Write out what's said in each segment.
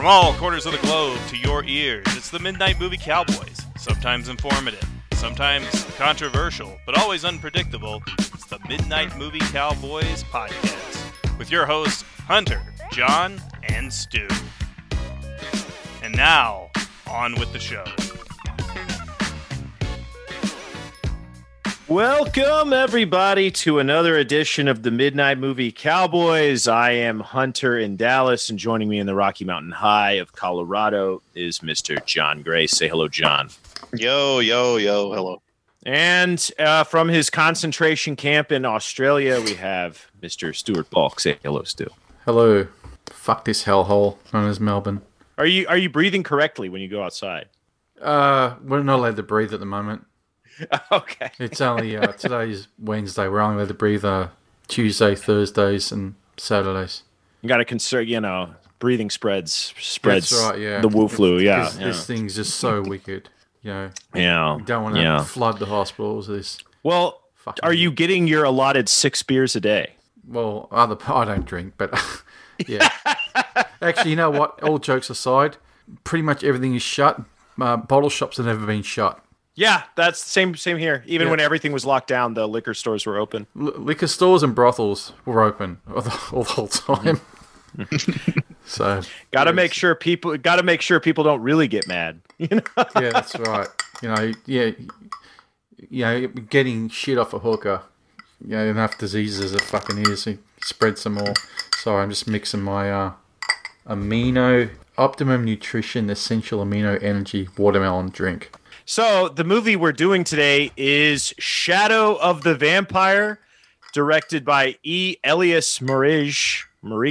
From all corners of the globe to your ears, it's the Midnight Movie Cowboys. Sometimes informative, sometimes controversial, but always unpredictable. It's the Midnight Movie Cowboys podcast with your hosts, Hunter, John, and Stu. And now, on with the show. Welcome, everybody, to another edition of the Midnight Movie Cowboys. I am Hunter in Dallas, and joining me in the Rocky Mountain High of Colorado is Mr. John Grace. Say hello, John. Yo, hello. And from his concentration camp in Australia, we have Mr. Stuart Balk. Say hello, Stu. Hello. Fuck this hellhole known as Melbourne. Are you breathing correctly when you go outside? We're not allowed to breathe at the moment. Okay. It's only today's Wednesday. We're only allowed to breathe Tuesday, Thursdays, and Saturdays. You got to consider, breathing spreads. That's right. Yeah. The Wu flu. Yeah. This thing's just so wicked. Yeah. You don't want to flood the hospitals. Well, are you getting your allotted 6 beers a day? Well, I don't drink, but yeah. Actually, you know what? All jokes aside, pretty much everything is shut. Bottle shops have never been shut. Yeah, that's the same here. Even when everything was locked down, the liquor stores were open. Liquor stores and brothels were open all the whole time. So got to make sure people don't really get mad. Yeah, that's right. Getting shit off a hooker. Enough diseases as it fucking is. So spread some more. Sorry, I'm just mixing my Optimum Nutrition Essential Amino Energy watermelon drink. So the movie we're doing today is Shadow of the Vampire, directed by E. Elias Marriage,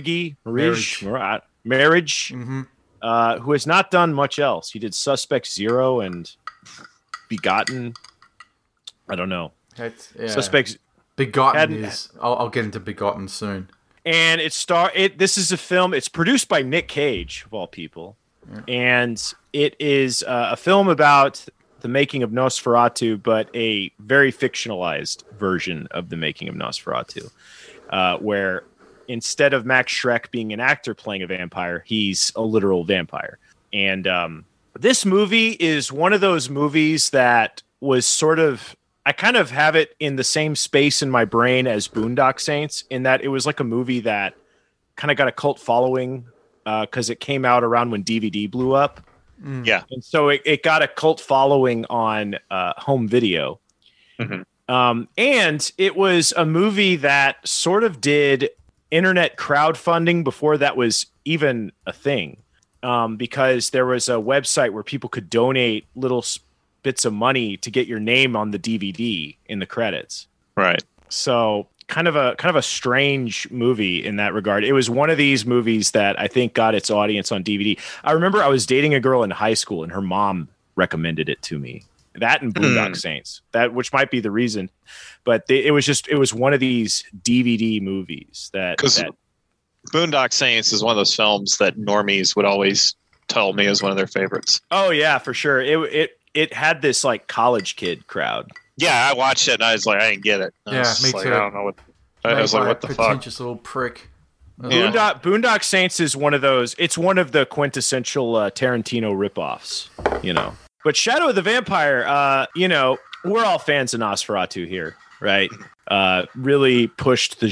Mm-hmm. Who has not done much else. He did Suspect Zero and Begotten. I don't know. Suspect Begotten is. I'll get into Begotten soon. And this is a film. It's produced by Nick Cage, of all people, and it is a film about the making of Nosferatu, but a very fictionalized version of the making of Nosferatu, where instead of Max Schreck being an actor playing a vampire, he's a literal vampire. And this movie is one of those movies that was sort of, I kind of have it in the same space in my brain as Boondock Saints, in that it was like a movie that kind of got a cult following because it came out around when DVD blew up. Yeah. And so it got a cult following on home video. Mm-hmm. And it was a movie that sort of did internet crowdfunding before that was even a thing, because there was a website where people could donate little bits of money to get your name on the DVD in the credits. Right. So kind of a strange movie in that regard. It was one of these movies that I think got its audience on DVD. I remember I was dating a girl in high school and her mom recommended it to me. That and Boondock Saints, which might be the reason, but it was one of these DVD movies that Boondock Saints is one of those films that normies would always tell me is one of their favorites. Oh yeah, for sure. It had this like college kid crowd. Yeah, I watched it and I was like, I didn't get it. Me too. I don't know what. I was like, what the fuck? Pretentious little prick. Boondock Saints is one of those. It's one of the quintessential Tarantino ripoffs, But Shadow of the Vampire, we're all fans of Nosferatu here, right? Really pushed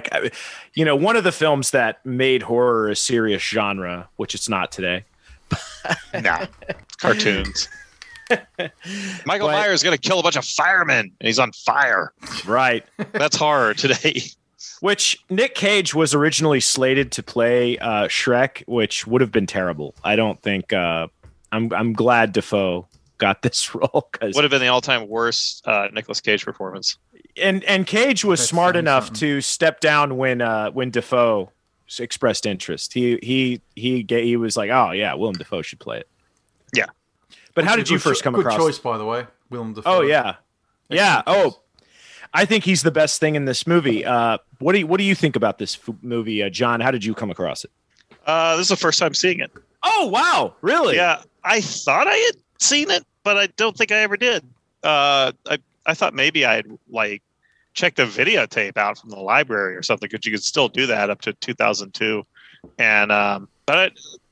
one of the films that made horror a serious genre, which it's not today. Nah, cartoons. Michael Myers is going to kill a bunch of firemen, and he's on fire. Right. That's horror today. Which Nick Cage was originally slated to play Shrek, which would have been terrible. I don't think. I'm glad Dafoe got this role, because would have been the all-time worst Nicolas Cage performance. And Cage was smart enough to step down when Dafoe expressed interest. He was like, oh yeah, Willem Dafoe should play it. Yeah. But how did you first come across? Good choice, by the way, Willem Dafoe. Oh yeah, yeah. Oh, I think he's the best thing in this movie. What do you think about this movie, John? How did you come across it? This is the first time seeing it. Oh wow, really? Yeah, I thought I had seen it, but I don't think I ever did. I thought maybe I had checked the videotape out from the library or something, because you could still do that up to 2002. And but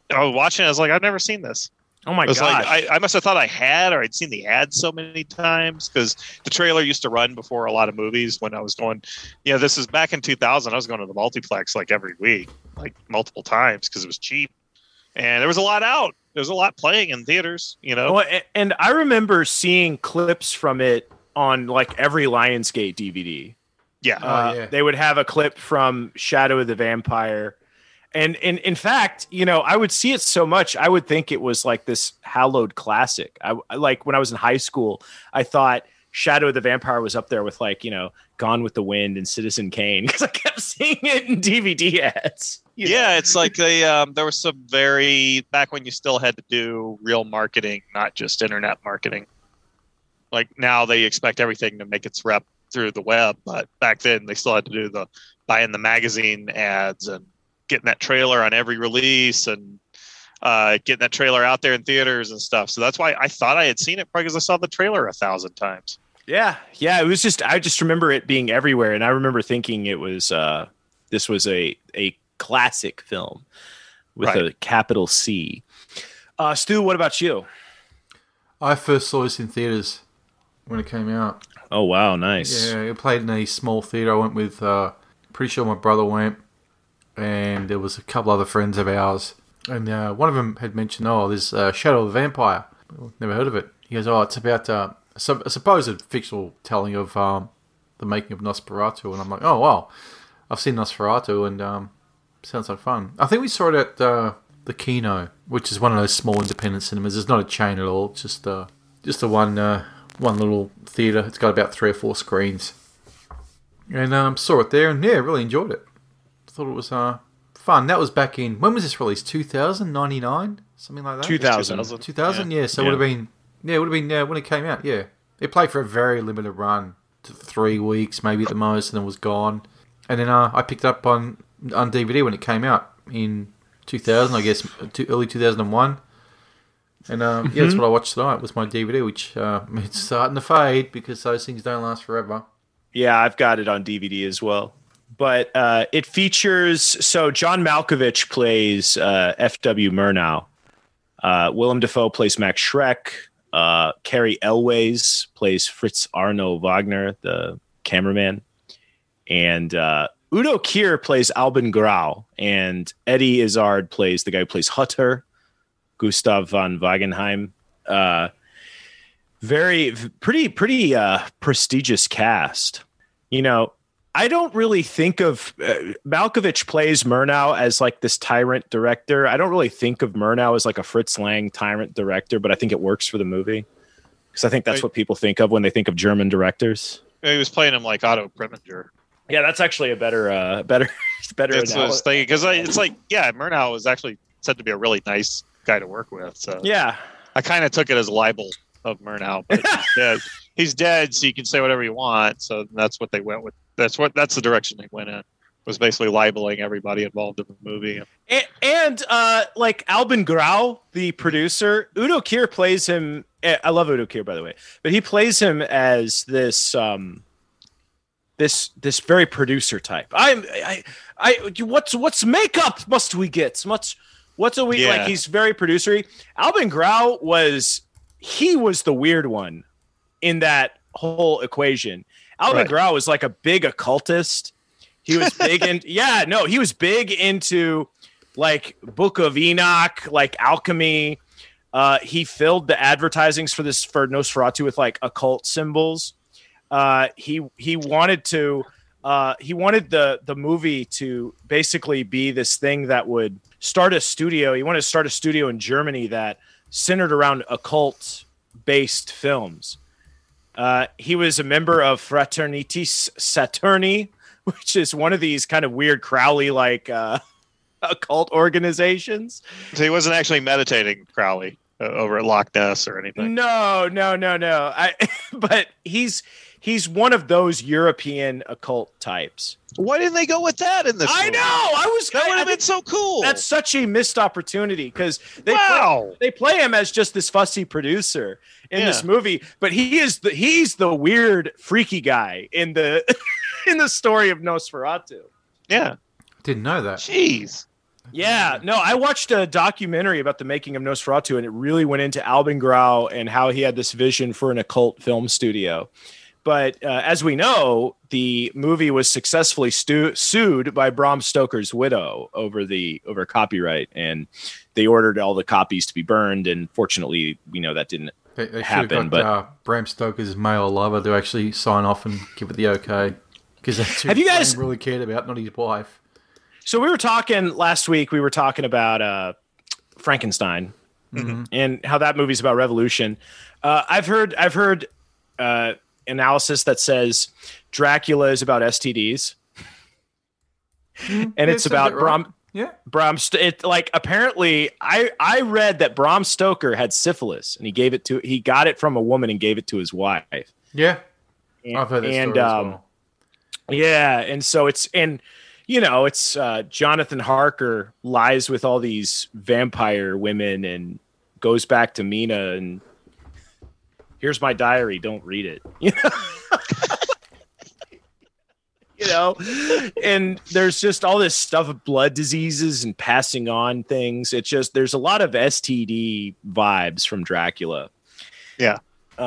I was watching it, I was like, I've never seen this. Oh my It was gosh. like I must have thought I had, or I'd seen the ads so many times because the trailer used to run before a lot of movies when I was going. This is back in 2000. I was going to the multiplex like every week, like multiple times because it was cheap, and there was a lot out. There was a lot playing in theaters. And I remember seeing clips from it on like every Lionsgate DVD. Yeah. They would have a clip from Shadow of the Vampire. And in fact, I would see it so much, I would think it was like this hallowed classic. I like when I was in high school, I thought Shadow of the Vampire was up there with like, Gone with the Wind and Citizen Kane because I kept seeing it in DVD ads. It's like there was some back when you still had to do real marketing, not just internet marketing. Like now they expect everything to make its rep through the web, but back then they still had to do the buying the magazine ads and getting that trailer on every release and getting that trailer out there in theaters and stuff. So that's why I thought I had seen it because I saw the trailer 1,000 times. Yeah. It was I just remember it being everywhere. And I remember thinking it was, this was a classic film with a capital C. Stu, what about you? I first saw this in theaters when it came out. Oh, wow. Nice. Yeah, it played in a small theater. I went with, pretty sure my brother went, and there was a couple other friends of ours. And one of them had mentioned, there's Shadow of the Vampire. Never heard of it. He goes, it's about a supposed fictional telling of the making of Nosferatu. And I'm like, oh, wow. I've seen Nosferatu, and sounds like fun. I think we saw it at the Kino, which is one of those small independent cinemas. It's not a chain at all. It's just a one little theater. It's got about 3 or 4 screens. And saw it there, and really enjoyed it. Thought it was fun. That was back in, when was this released? 2099? Something like that? 2000. 2000, yeah. So it would have been when it came out, yeah. It played for a very limited run, 3 weeks maybe at the most, and then was gone. And then I picked it up on DVD when it came out in 2000, I guess, early 2001. And that's what I watched tonight was my DVD, which it's starting to fade because those things don't last forever. Yeah, I've got it on DVD as well. But it features, so John Malkovich plays F.W. Murnau. Willem Dafoe plays Max Schreck. Cary Elwes plays Fritz Arno Wagner, the cameraman. And Udo Kier plays Albin Grau. And Eddie Izzard plays the guy who plays Hutter, Gustav von Wagenheim. Pretty prestigious cast. I don't really think of Malkovich plays Murnau as like this tyrant director. I don't really think of Murnau as like a Fritz Lang tyrant director, but I think it works for the movie because I think that's what people think of when they think of German directors. He was playing him like Otto Preminger. Yeah, that's actually a better That's what I was thinking because it's like, Murnau was actually said to be a really nice guy to work with. So yeah, I kind of took it as libel of Murnau, but he's dead, so you can say whatever you want. So that's what they went with. That's the direction they went in. Was basically libeling everybody involved in the movie. And like Albin Grau, the producer, Udo Kier plays him. I love Udo Kier, by the way, but he plays him as this this very producer type. What's makeup must we get? What's a week like? He's very producery. Albin Grau was the weird one in that whole equation. Albin Grau was like a big occultist. He was big he was big into like Book of Enoch, like alchemy. He filled the advertisings for Nosferatu with like occult symbols. He wanted the movie to basically be this thing that would start a studio. He wanted to start a studio in Germany that centered around occult based films. He was a member of Fraternitas Saturni, which is one of these kind of weird Crowley like occult organizations. So he wasn't actually meditating Crowley over at Loch Ness or anything. No. But he's one of those European occult types. Why didn't they go with that in this movie? I know. That would have been so cool. That's such a missed opportunity because they play him as just this fussy producer in this movie, but he's the weird, freaky guy in the in the story of Nosferatu. Yeah, didn't know that. Jeez. Yeah, no, I watched a documentary about the making of Nosferatu, and it really went into Albin Grau and how he had this vision for an occult film studio. But as we know, the movie was successfully sued by Bram Stoker's widow over copyright, and they ordered all the copies to be burned. And fortunately, we know that didn't They happen. should have got Bram Stoker's male lover to actually sign off and give it the okay. Because that's who Have you guys really cared about, not his wife. So we were talking last week. We were talking about Frankenstein and how that movie's about revolution. I've heard analysis that says Dracula is about STDs, and it's about Bram. Yeah, Apparently, I read that Bram Stoker had syphilis, and he got it from a woman and gave it to his wife. Yeah, I've heard that story as well. Yeah, and so it's Jonathan Harker lies with all these vampire women and goes back to Mina and here's my diary. Don't read it. And there's just all this stuff of blood diseases and passing on things. It's just, there's a lot of STD vibes from Dracula. Yeah.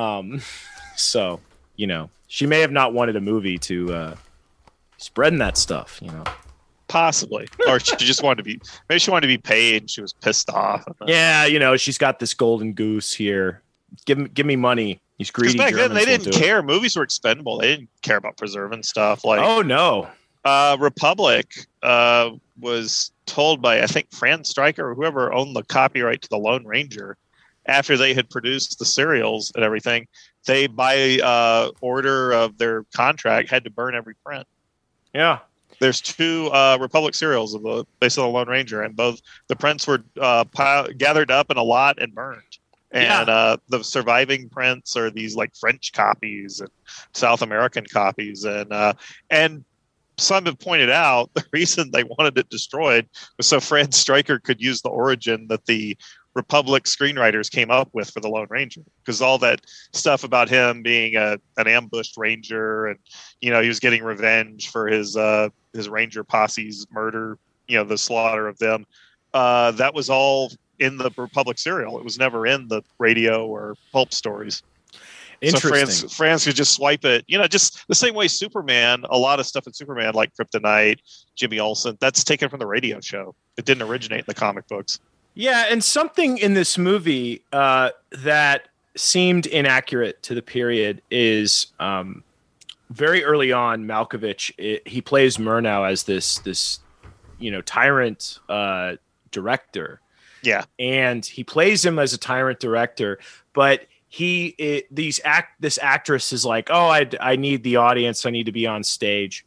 So, she may have not wanted a movie to spreading that stuff, Possibly. Or she just wanted to be, maybe she wanted to be paid and she was pissed off. Yeah, she's got this golden goose here. Give me money. These greedy back Germans then they didn't won't do it. care. Movies were expendable. They didn't care about preserving stuff. Like, oh no. Republic was told by, I think, Fran Stryker or whoever owned the copyright to the Lone Ranger, after they had produced the serials and everything, they, by order of their contract, had to burn every print. Yeah. There's 2 Republic serials based on the Lone Ranger, and both the prints were gathered up in a lot and burned. And the surviving prints are these like French copies and South American copies. And some have pointed out the reason they wanted it destroyed was so Fran Stryker could use the origin that the Republic screenwriters came up with for the Lone Ranger, because all that stuff about him being an ambushed ranger and he was getting revenge for his ranger posse's murder, the slaughter of them, that was all in the Republic serial. It was never in the radio or pulp stories. Interesting. So France could just swipe it, just the same way Superman, a lot of stuff in Superman, like Kryptonite, Jimmy Olsen, that's taken from the radio show. It didn't originate in the comic books. Yeah, and something in this movie that seemed inaccurate to the period is very early on, Malkovich, he plays Murnau as this tyrant director. Yeah. And he plays him as a tyrant director, but this actress is like, oh, I need the audience. I need to be on stage.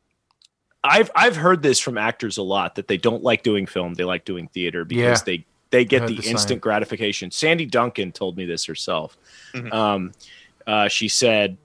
I've heard this from actors a lot, that they don't like doing film. They like doing theater because they get the instant gratification. Sandy Duncan told me this herself. Mm-hmm. She said,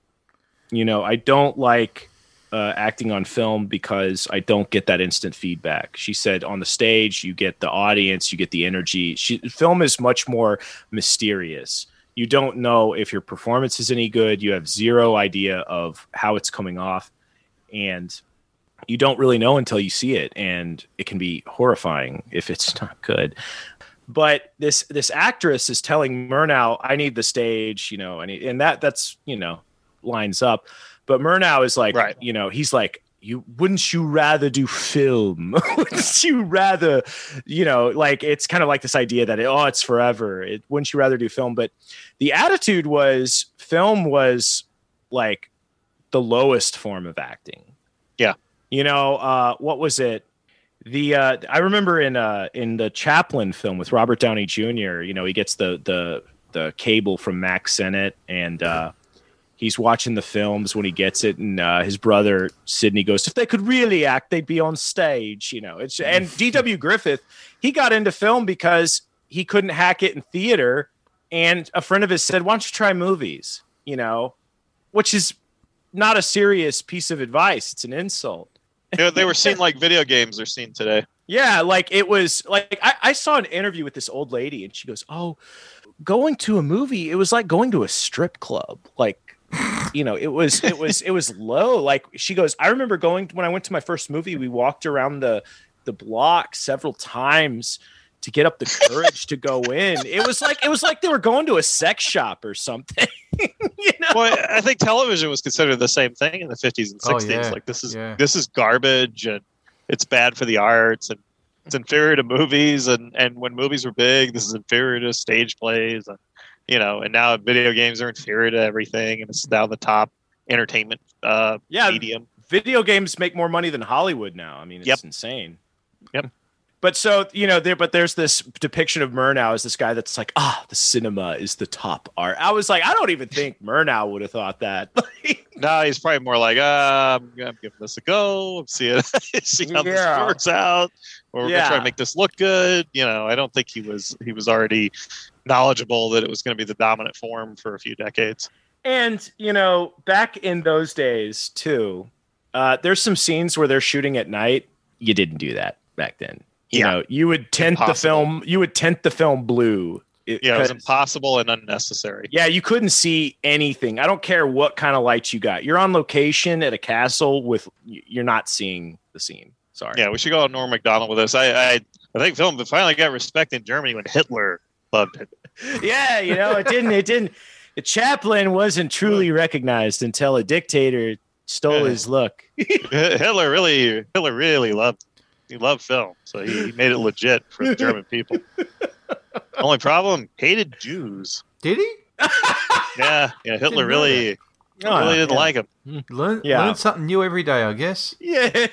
I don't like acting on film because I don't get that instant feedback. She said on the stage, you get the audience, you get the energy. Film is much more mysterious. You don't know if your performance is any good. You have zero idea of how it's coming off. And you don't really know until you see it. And it can be horrifying if it's not good. But this actress is telling Murnau, I need the stage, and that's lines up. But Murnau is like, right. He's like, wouldn't you rather do film? Wouldn't you rather, it's kind of like this idea that, it's forever. Wouldn't you rather do film? But the attitude was film was like the lowest form of acting. Yeah. What was it? I remember in the Chaplin film with Robert Downey Jr., he gets the cable from Mack Sennett, and he's watching the films when he gets it, and his brother Sidney goes, if they could really act, they'd be on stage, and D.W. Griffith, he got into film because he couldn't hack it in theater, and a friend of his said, why don't you try movies, which is not a serious piece of advice. It's an insult. They were seen like video games are seen today. Yeah, like it was like I saw an interview with this old lady, and she goes, oh, going to a movie, it was like going to a strip club. Like, it was low. Like she goes, I remember when I went to my first movie, we walked around the the block several times to get up the courage to go in. It was like they were going to a sex shop or something. Well, I think television was considered the same thing in the 50s and 60s. Yeah. Like this is garbage, and it's bad for the arts, and it's inferior to movies. And when movies were big, this is inferior to stage plays, and and now video games are inferior to everything, and it's now the top entertainment medium. Video games make more money than Hollywood now. I mean, it's insane. Yep. But so, there's this depiction of Murnau as this guy that's like, the cinema is the top art. I was like, I don't even think Murnau would have thought that. No, he's probably more like, I'm giving this a go. See how this works out. Or we're gonna try to make this look good. I don't think he was already knowledgeable that it was going to be the dominant form for a few decades. And, back in those days too, there's some scenes where they're shooting at night. You didn't do that back then. You would tint the film. You would tint the film blue. It was impossible and unnecessary. Yeah, you couldn't see anything. I don't care what kind of lights you got. You're on location at a castle you're not seeing the scene. Sorry. Yeah, we should go on Norm Macdonald with this. I think film finally got respect in Germany when Hitler loved it. Yeah, it didn't. The Chaplin wasn't truly recognized until a dictator stole his look. Hitler really loved. He loved film, so he made it legit for the German people. Only problem, hated Jews. Did he? Yeah. Hitler really didn't like him. Learn something new every day, I guess. Yeah.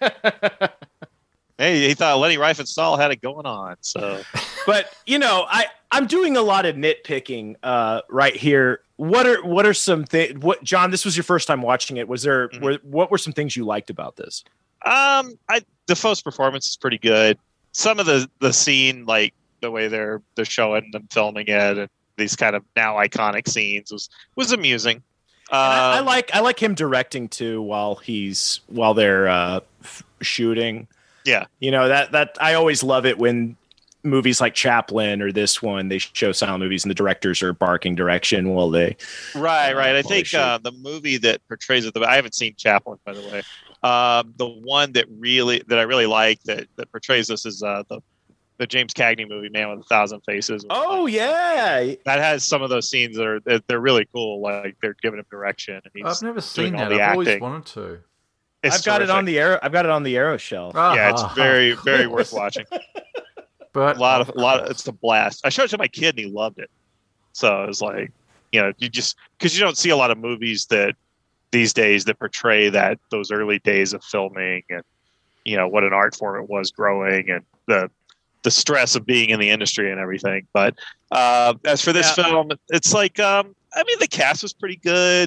Hey, he thought Leni Riefenstahl had it going on. So, but I'm doing a lot of nitpicking right here. What are some things? John? This was your first time watching it. Was there? What were some things you liked about this? Defoe's performance is pretty good. Some of the scene, like the way they're showing them filming it, and these kind of now iconic scenes was amusing. I like him directing too while they're shooting. Yeah, that I always love it when movies like Chaplin or this one, they show silent movies and the directors are barking direction while they. Right. I think the movie that portrays it. I haven't seen Chaplin, by the way. The one that I really like that portrays this is the James Cagney movie, Man with a Thousand Faces. Oh yeah, that has some of those scenes they're really cool. Like they're giving him direction. And I've never seen that. I've always wanted to. I've got it on the Arrow shelf. Yeah, it's very very worth watching. But a lot of it's a blast. I showed it to my kid and he loved it. So it was like, you just because you don't see a lot of movies that these days that portray those early days of filming and what an art form it was growing and the stress of being in the industry and everything. But as for this film, it's like the cast was pretty good.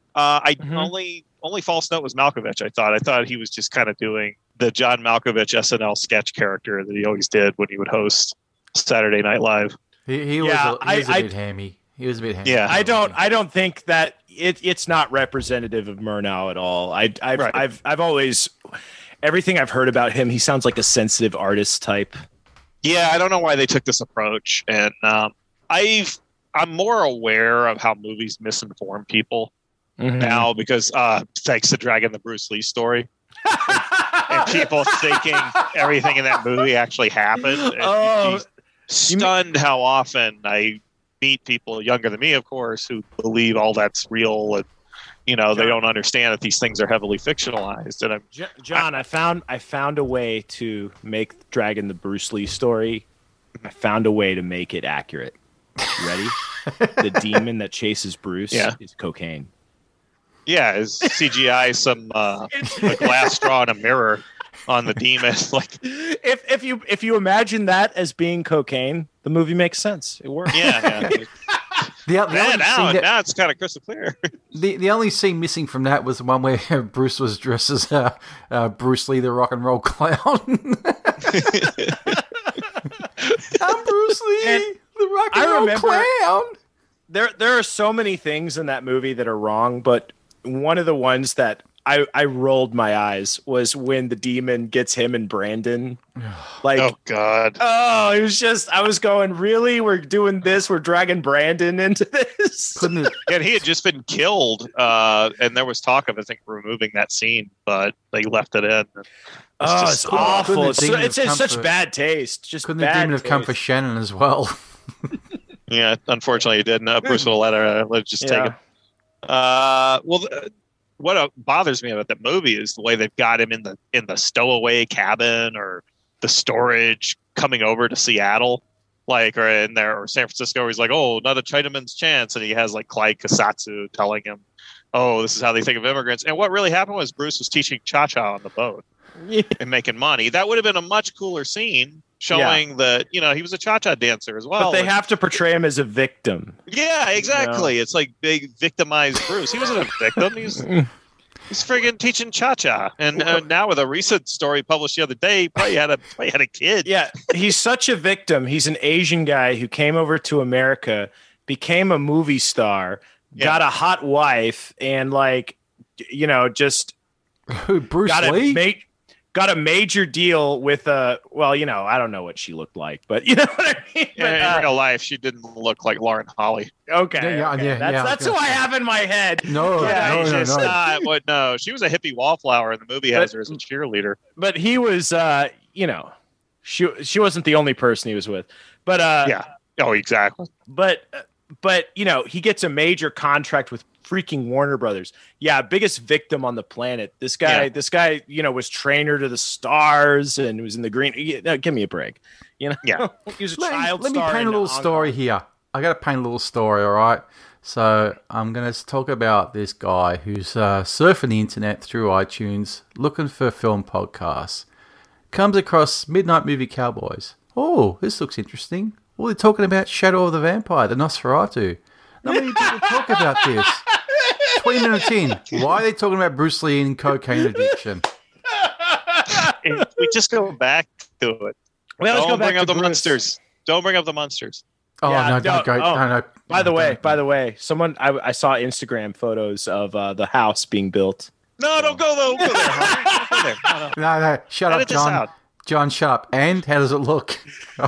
Only false note was Malkovich. I thought he was just kind of doing the John Malkovich SNL sketch character that he always did when he would host Saturday Night Live. He was a bit hammy. He was a bit hammy. Yeah, I don't think that it's not representative of Murnau at all. I've always everything I've heard about him, he sounds like a sensitive artist type. Yeah, I don't know why they took this approach, and I'm more aware of how movies misinform people now because thanks to Dragon the Bruce Lee story. And people thinking everything in that movie actually happened. And stunned how often I meet people younger than me, of course, who believe all that's real and they don't understand that these things are heavily fictionalized. And John, I found a way to make Dragon the Bruce Lee story. I found a way to make it accurate. You ready? The demon that chases Bruce is cocaine. Yeah, is CGI some a glass straw and a mirror on the demon? Like, if you imagine that as being cocaine, the movie makes sense. It works. Yeah. Now it's kind of crystal clear. The only scene missing from that was the one where Bruce was dressed as Bruce Lee, the rock and roll clown. I'm Bruce Lee, the rock and roll clown. There are so many things in that movie that are wrong, but one of the ones that I rolled my eyes was when the demon gets him and Brandon. Like, oh God! Oh, it was just I was going, really? We're doing this? We're dragging Brandon into this? And he had just been killed, and there was talk of removing that scene, but they left it in. Oh, just it's awful. Couldn't It's, the demon it's have in come such for- bad taste. Just Couldn't the bad demon have come for taste. Shannon as well? Yeah, unfortunately, it didn't. Bruce will let her just take it. What bothers me about that movie is the way they've got him in the stowaway cabin or the storage coming over to Seattle, like, or in there, or San Francisco, where he's like, "Oh, another Chinaman's chance," and he has like Clyde Kasatsu telling him, "Oh, this is how they think of immigrants." And what really happened was Bruce was teaching cha-cha on the boat and making money. That would have been a much cooler scene, showing that he was a cha-cha dancer as well. But they have to portray him as a victim. Yeah, exactly. It's like big victimized Bruce. He wasn't a victim. He's friggin' teaching cha-cha. And now with a recent story published the other day, he probably had a kid. Yeah, he's such a victim. He's an Asian guy who came over to America, became a movie star, got a hot wife, and just Who, Bruce Lee? got a major deal with I don't know what she looked like, but you know what I mean? In real life, she didn't look like Lauren Holly. Okay. Yeah, That's who I have in my head. No, No. She was a hippie wallflower, and the movie has her as a cheerleader. But he was, she wasn't the only person he was with. But Oh, exactly. But he gets a major contract with freaking Warner Brothers. Yeah, biggest victim on the planet. This guy, was trainer to the stars and was in the green. Give me a break. Yeah. He was a child Let me star paint a in little Hong story Kong. here. I got to paint a little story, all right? So I'm going to talk about this guy who's surfing the internet through iTunes, looking for film podcasts. Comes across Midnight Movie Cowboys. Oh, this looks interesting. Oh, they're talking about Shadow of the Vampire, the Nosferatu. Not many people talk about this. 20 minutes in, why are they talking about Bruce Lee and cocaine addiction? We just go back to it. Well, let's go Don't back bring up to the Bruce. monsters. Don't bring up the monsters. Oh, Yeah, no, don't go. No. By the way, someone I saw Instagram photos of the house being built. No, don't go there. Don't go there. No, shut Edit up, this John. out. John, shut up. And how does it look?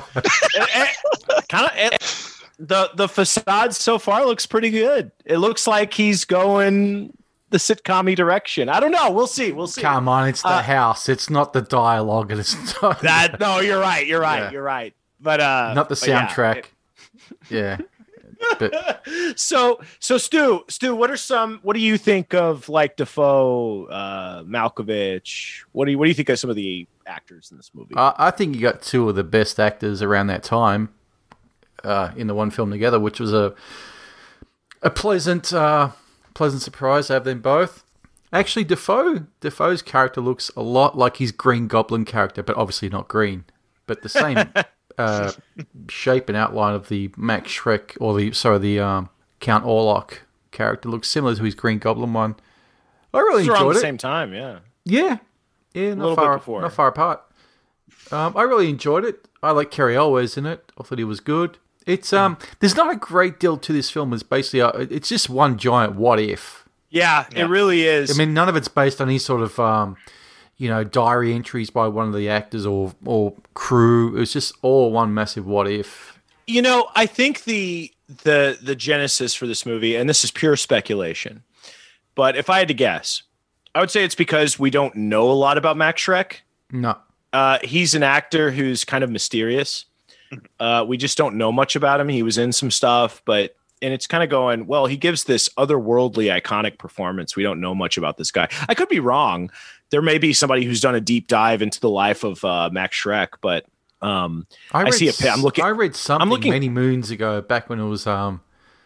The facade so far looks pretty good. It looks like he's going the sitcom-y direction. I don't know. We'll see. Come on, it's the house. It's not the dialogue, and it's not No, you're right. Yeah. You're right. But not the but yeah, soundtrack. Yeah. But So Stu, what do you think of like Defoe, Malkovich? What do you think of some of the actors in this movie? I think you got two of the best actors around that time in the one film together, which was a pleasant surprise to have them both. Actually, Defoe's character looks a lot like his Green Goblin character, but obviously not green. But the same shape and outline of the Max Schreck, or the Count Orlok character looks similar to his Green Goblin one. I really It's around enjoyed the it. same time, yeah. Yeah, little not bit before. not far apart. I really enjoyed it. I like Carrie Elwes in it. I thought he was good. It's there's not a great deal to this film. It's basically it's just one giant what if. Yeah, it really is. I mean, none of it's based on any sort of diary entries by one of the actors or crew. It was just all one massive what if. I think the genesis for this movie, and this is pure speculation, but if I had to guess, I would say it's because we don't know a lot about Max Schreck. No. He's an actor who's kind of mysterious. We just don't know much about him. He was in some stuff, and it's kind of going, well, he gives this otherworldly, iconic performance. We don't know much about this guy. I could be wrong. There may be somebody who's done a deep dive into the life of Max Schreck, but I see a. I read something many moons ago, back when it was around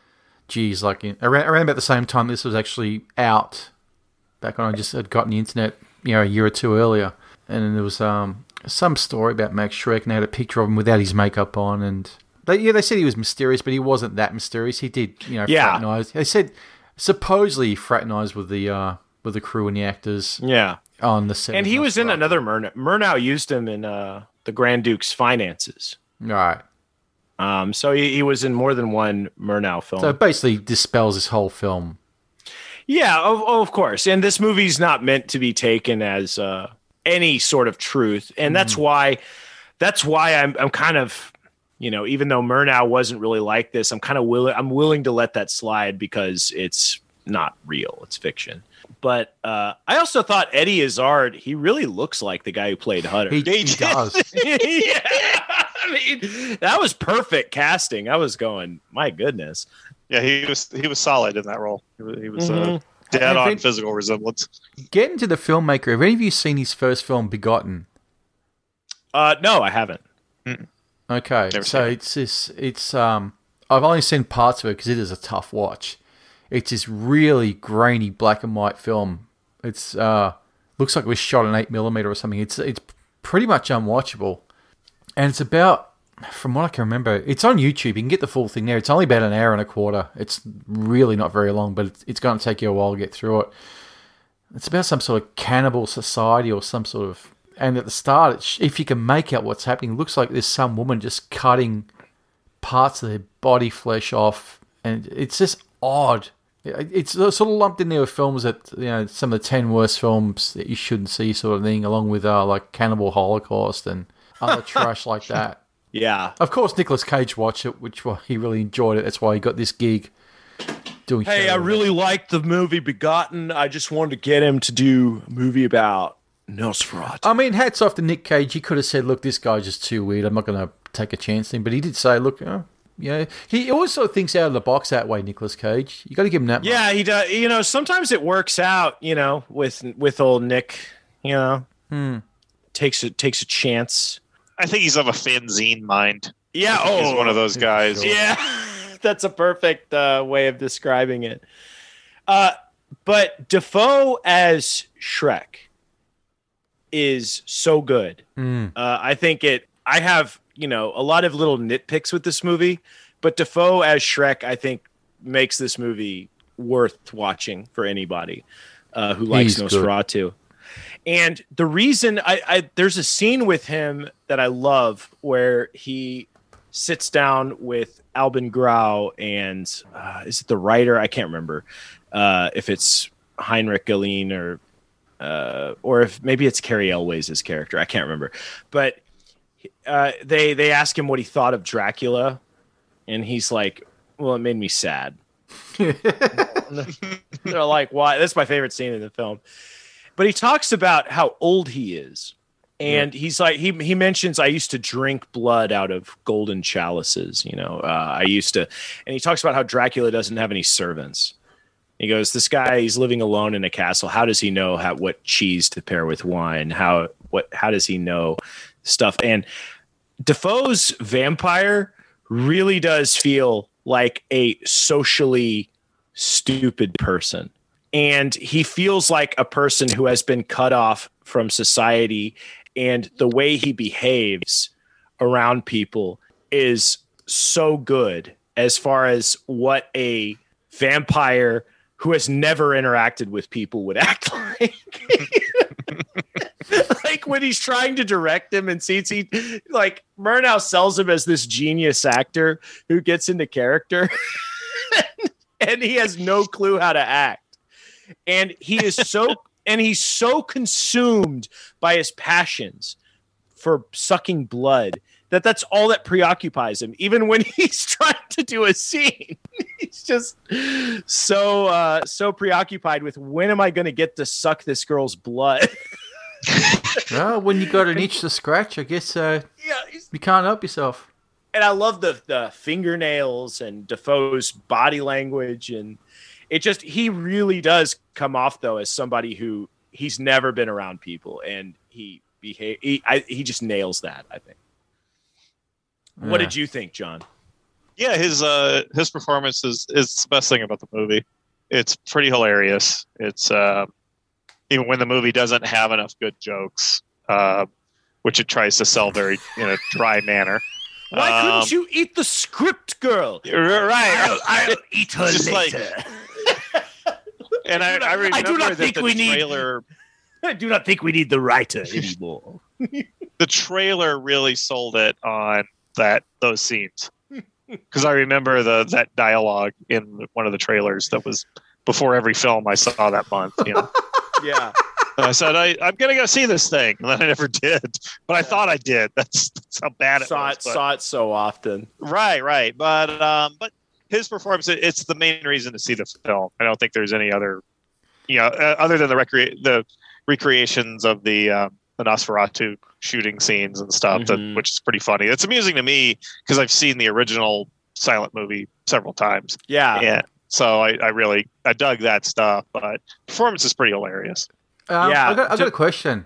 about the same time this was actually out. Back when I just had gotten the internet, a year or two earlier, and there was some story about Max Schreck, and they had a picture of him without his makeup on, and they said he was mysterious, but he wasn't that mysterious. He did, fraternize. They said supposedly he fraternized with the crew and the actors. Yeah. On the set, and he was in another Murnau. Murnau used him in the Grand Duke's Finances. Right. So he was in more than one Murnau film. So it basically dispels this whole film. Yeah, of course. And this movie's not meant to be taken as any sort of truth, and that's why I'm kind of, even though Murnau wasn't really like this, I'm willing to let that slide because it's not real. It's fiction. But I also thought Eddie Izzard, he really looks like the guy who played Hutter. He does. Yeah. I mean, that was perfect casting. I was going, my goodness. Yeah, he was solid in that role. He was dead on physical resemblance. Getting to the filmmaker, have any of you seen his first film, Begotten? No, I haven't. Okay, so it's I've only seen parts of it because it is a tough watch. It's this really grainy black and white film. It's looks like it was shot on 8mm or something. It's pretty much unwatchable, and it's about, from what I can remember, it's on YouTube. You can get the full thing there. It's only about an hour and a quarter. It's really not very long, but it's going to take you a while to get through it. It's about some sort of cannibal society or some sort of... And at the start, if you can make out what's happening, it looks like there's some woman just cutting parts of their body flesh off. And it's just odd. It's sort of lumped in there with films that, you know, some of the 10 worst films that you shouldn't see sort of thing, along with like Cannibal Holocaust and other trash like that. Yeah. Of course, Nicolas Cage watched it, which he really enjoyed it. That's why he got this gig doing. Hey, I really liked the movie Begotten. I just wanted to get him to do a movie about Nosferatu. I mean, hats off to Nick Cage. He could have said, look, this guy's just too weird. I'm not going to take a chance on him. But he did say, look, he also thinks out of the box that way, Nicolas Cage. You got to give him that. Yeah, he does. You know, sometimes it works out, you know, with old Nick, you know, takes a chance. I think he's of a fanzine mind. Yeah, he's one of those guys. Yeah, that's a perfect way of describing it. But Dafoe as Shrek is so good. I think I have, you know, a lot of little nitpicks with this movie, but Dafoe as Shrek, I think, makes this movie worth watching for anybody who likes Nosferatu. Good. And the reason there's a scene with him that I love where he sits down with Albin Grau and is it the writer? I can't remember if it's Heinrich Galeen or if maybe it's Carrie Elwes' character. I can't remember. But they ask him what he thought of Dracula, and he's like, well, it made me sad. They're like, why? That's my favorite scene in the film. But he talks about how old he is. And he's like, he mentions, I used to drink blood out of golden chalices. You know, I used to, and he talks about how Dracula doesn't have any servants. He goes, this guy, he's living alone in a castle. How does he know what cheese to pair with wine? How does he know stuff? And Defoe's vampire really does feel like a socially stupid person. And he feels like a person who has been cut off from society, and the way he behaves around people is so good as far as what a vampire who has never interacted with people would act like. Like when he's trying to direct him and sees like Murnau sells him as this genius actor who gets into character and he has no clue how to act. And he's so consumed by his passions for sucking blood that's all that preoccupies him. Even when he's trying to do a scene, he's just so preoccupied with when am I going to get to suck this girl's blood? Well, when you got an itch to scratch, I guess you can't help yourself. And I love the fingernails and Defoe's body language, and he really does come off though as somebody who he's never been around people, and he just nails that, I think. Yeah. What did you think, John? Yeah, his performance is the best thing about the movie. It's pretty hilarious. It's even when the movie doesn't have enough good jokes, which it tries to sell very in a dry manner. Why couldn't you eat the script, girl? Right. I'll eat her later. And I remember I do not think the trailer. I do not think we need the writer anymore. The trailer really sold it on those scenes, because I remember that dialogue in one of the trailers that was before every film I saw that month. You know? Yeah. And I said I'm gonna go see this thing, and then I never did. But I thought I did. That's how bad it was. Saw it so often. Right. But his performance, it's the main reason to see the film. I don't think there's any other, other than the recreations of the Nosferatu shooting scenes and stuff, which is pretty funny. It's amusing to me because I've seen the original silent movie several times. Yeah. So I dug that stuff, but performance is pretty hilarious. I've got a question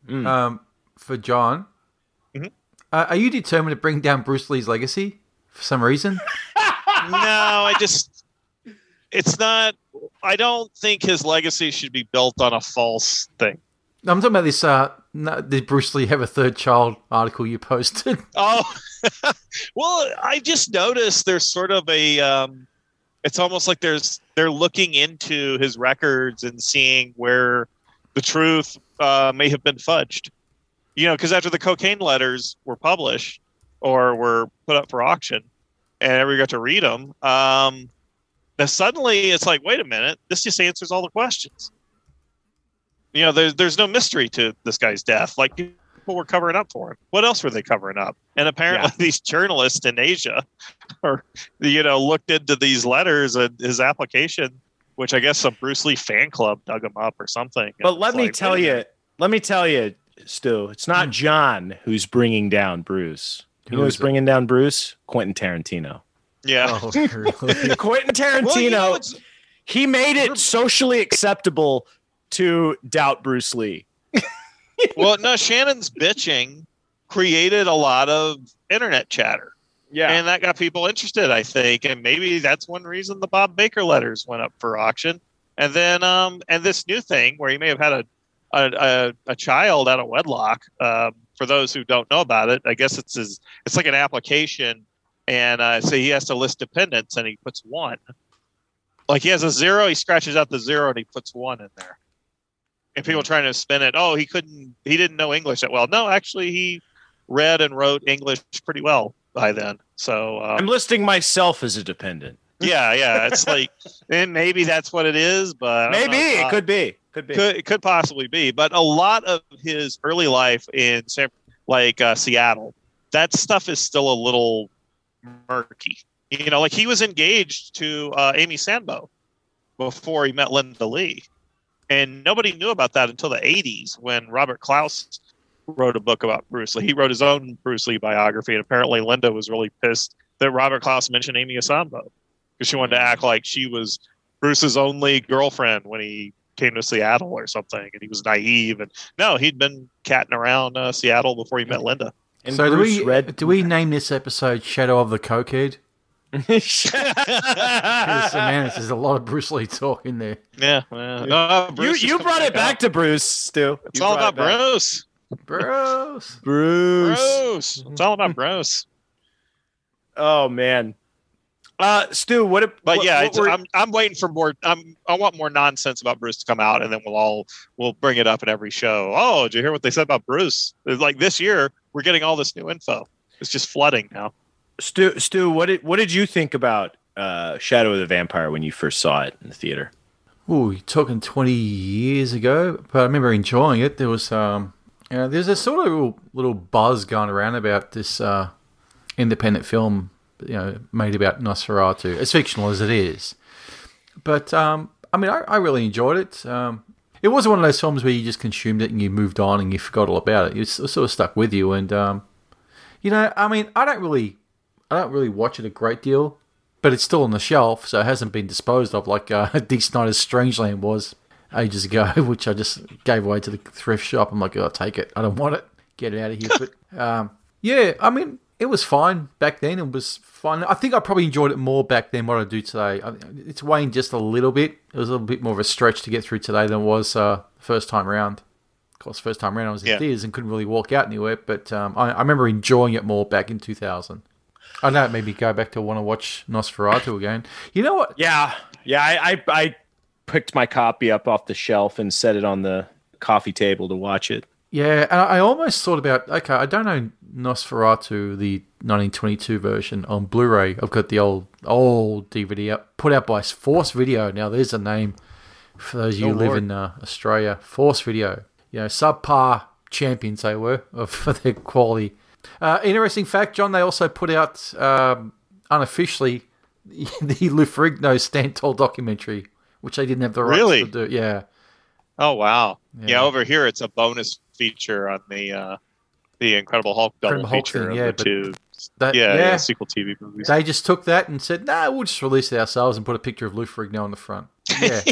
for John. Mm-hmm. Are you determined to bring down Bruce Lee's legacy for some reason? No, it's not. I don't think his legacy should be built on a false thing. I'm talking about this. Did Bruce Lee have a third child article you posted? Oh, well, I just noticed there's sort of a. It's almost like they're looking into his records and seeing where the truth may have been fudged. Because after the cocaine letters were published or were put up for auction, and everybody got to read them, then suddenly it's like, wait a minute, this just answers all the questions. There's no mystery to this guy's death. Like, people were covering up for him. What else were they covering up? And apparently these journalists in Asia looked into these letters and his application, which I guess some Bruce Lee fan club dug him up or something. But let me tell you, Stu, it's not John who's bringing down Bruce. You know who's bringing down Bruce? Quentin Tarantino. Yeah. Oh, really? Quentin Tarantino, he made it socially acceptable to doubt Bruce Lee. Well, no, Shannon's bitching created a lot of internet chatter. Yeah. And that got people interested, I think. And maybe that's one reason the Bob Baker letters went up for auction. And then, and this new thing where he may have had a child out of wedlock. For those who don't know about it, I guess it's like an application. And so he has to list dependents and he puts 1. Like he has a 0, he scratches out the 0 and he puts 1 in there. And people trying to spin it, he didn't know English that well. No, actually he read and wrote English pretty well by then. So I'm listing myself as a dependent. Yeah. It's like, and maybe that's what it is, but maybe it could be. It could possibly be. But a lot of his early life in Seattle, that stuff is still a little murky. Like he was engaged to Amy Sanbo before he met Linda Lee. And nobody knew about that until the 80s when Robert Klaus wrote a book about Bruce Lee. He wrote his own Bruce Lee biography, and apparently Linda was really pissed that Robert Klaus mentioned Amy Asambo because she wanted to act like she was Bruce's only girlfriend when he came to Seattle or something, and he was naive. And no, he'd been catting around Seattle before he met Linda. And so Bruce do we name this episode Shadow of the Cokehead? Because man, there's a lot of Bruce Lee talk in there. Yeah, no, you brought it back to Bruce, Stu. It's all about Bruce. Bruce. It's all about Bruce. Oh man, Stu, I'm waiting for more. I want more nonsense about Bruce to come out, and then we'll bring it up in every show. Oh, did you hear what they said about Bruce? It's like this year, we're getting all this new info. It's just flooding now. Stu, what did you think about Shadow of the Vampire when you first saw it in the theater? Oh, you're talking 20 years ago, but I remember enjoying it. There was there's a sort of little buzz going around about this independent film, made about Nosferatu, as fictional as it is. But I really enjoyed it. It wasn't one of those films where you just consumed it and you moved on and you forgot all about it. It sort of stuck with you, and I don't really watch it a great deal, but it's still on the shelf, so it hasn't been disposed of like Dee Snider's Strangeland was ages ago, which I just gave away to the thrift shop. I'm like, take it. I don't want it. Get it out of here. But it was fine back then. It was fun. I think I probably enjoyed it more back then what I do today. It's waned just a little bit. It was a little bit more of a stretch to get through today than it was first time round. Of course, first time round I was in theaters and couldn't really walk out anywhere, but I remember enjoying it more back in 2000. I know it made me go back to want to watch Nosferatu again. You know what? Yeah. I picked my copy up off the shelf and set it on the coffee table to watch it. Yeah, and I almost thought about, I don't own Nosferatu, the 1922 version, on Blu-ray. I've got the old DVD put out by Force Video. Now, there's a name for those of you who live in Australia. Force Video. Subpar champions they were for their quality. Interesting fact, John, they also put out, unofficially, the Lou Ferrigno Stand Tall documentary, which they didn't have the rights Really? to do. Yeah. Oh wow. Yeah. Yeah, over here it's a bonus feature on the Incredible Hulk double Incredible Hulk feature thing, of yeah, the but two yeah. sequel TV movies. They just took that and said, "No, we'll just release it ourselves and put a picture of Lou Ferrigno on the front." Yeah,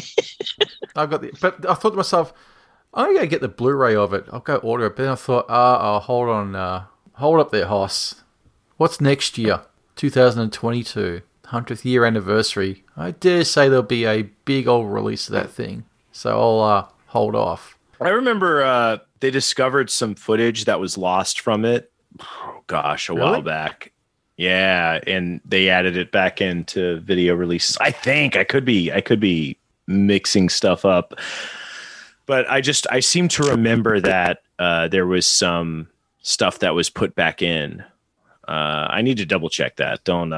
but I thought to myself, I'm gonna get the Blu-ray of it. I'll go order it. But then I thought, hold on, hold up there, Hoss. What's next year? 2022, 100th year anniversary. I dare say there'll be a big old release of that thing. So I'll hold off. I remember they discovered some footage that was lost from it. Oh gosh, a while back. Yeah, and they added it back into video releases. I think I could be mixing stuff up, but I seem to remember that there was some stuff that was put back in. I need to double check that. Don't.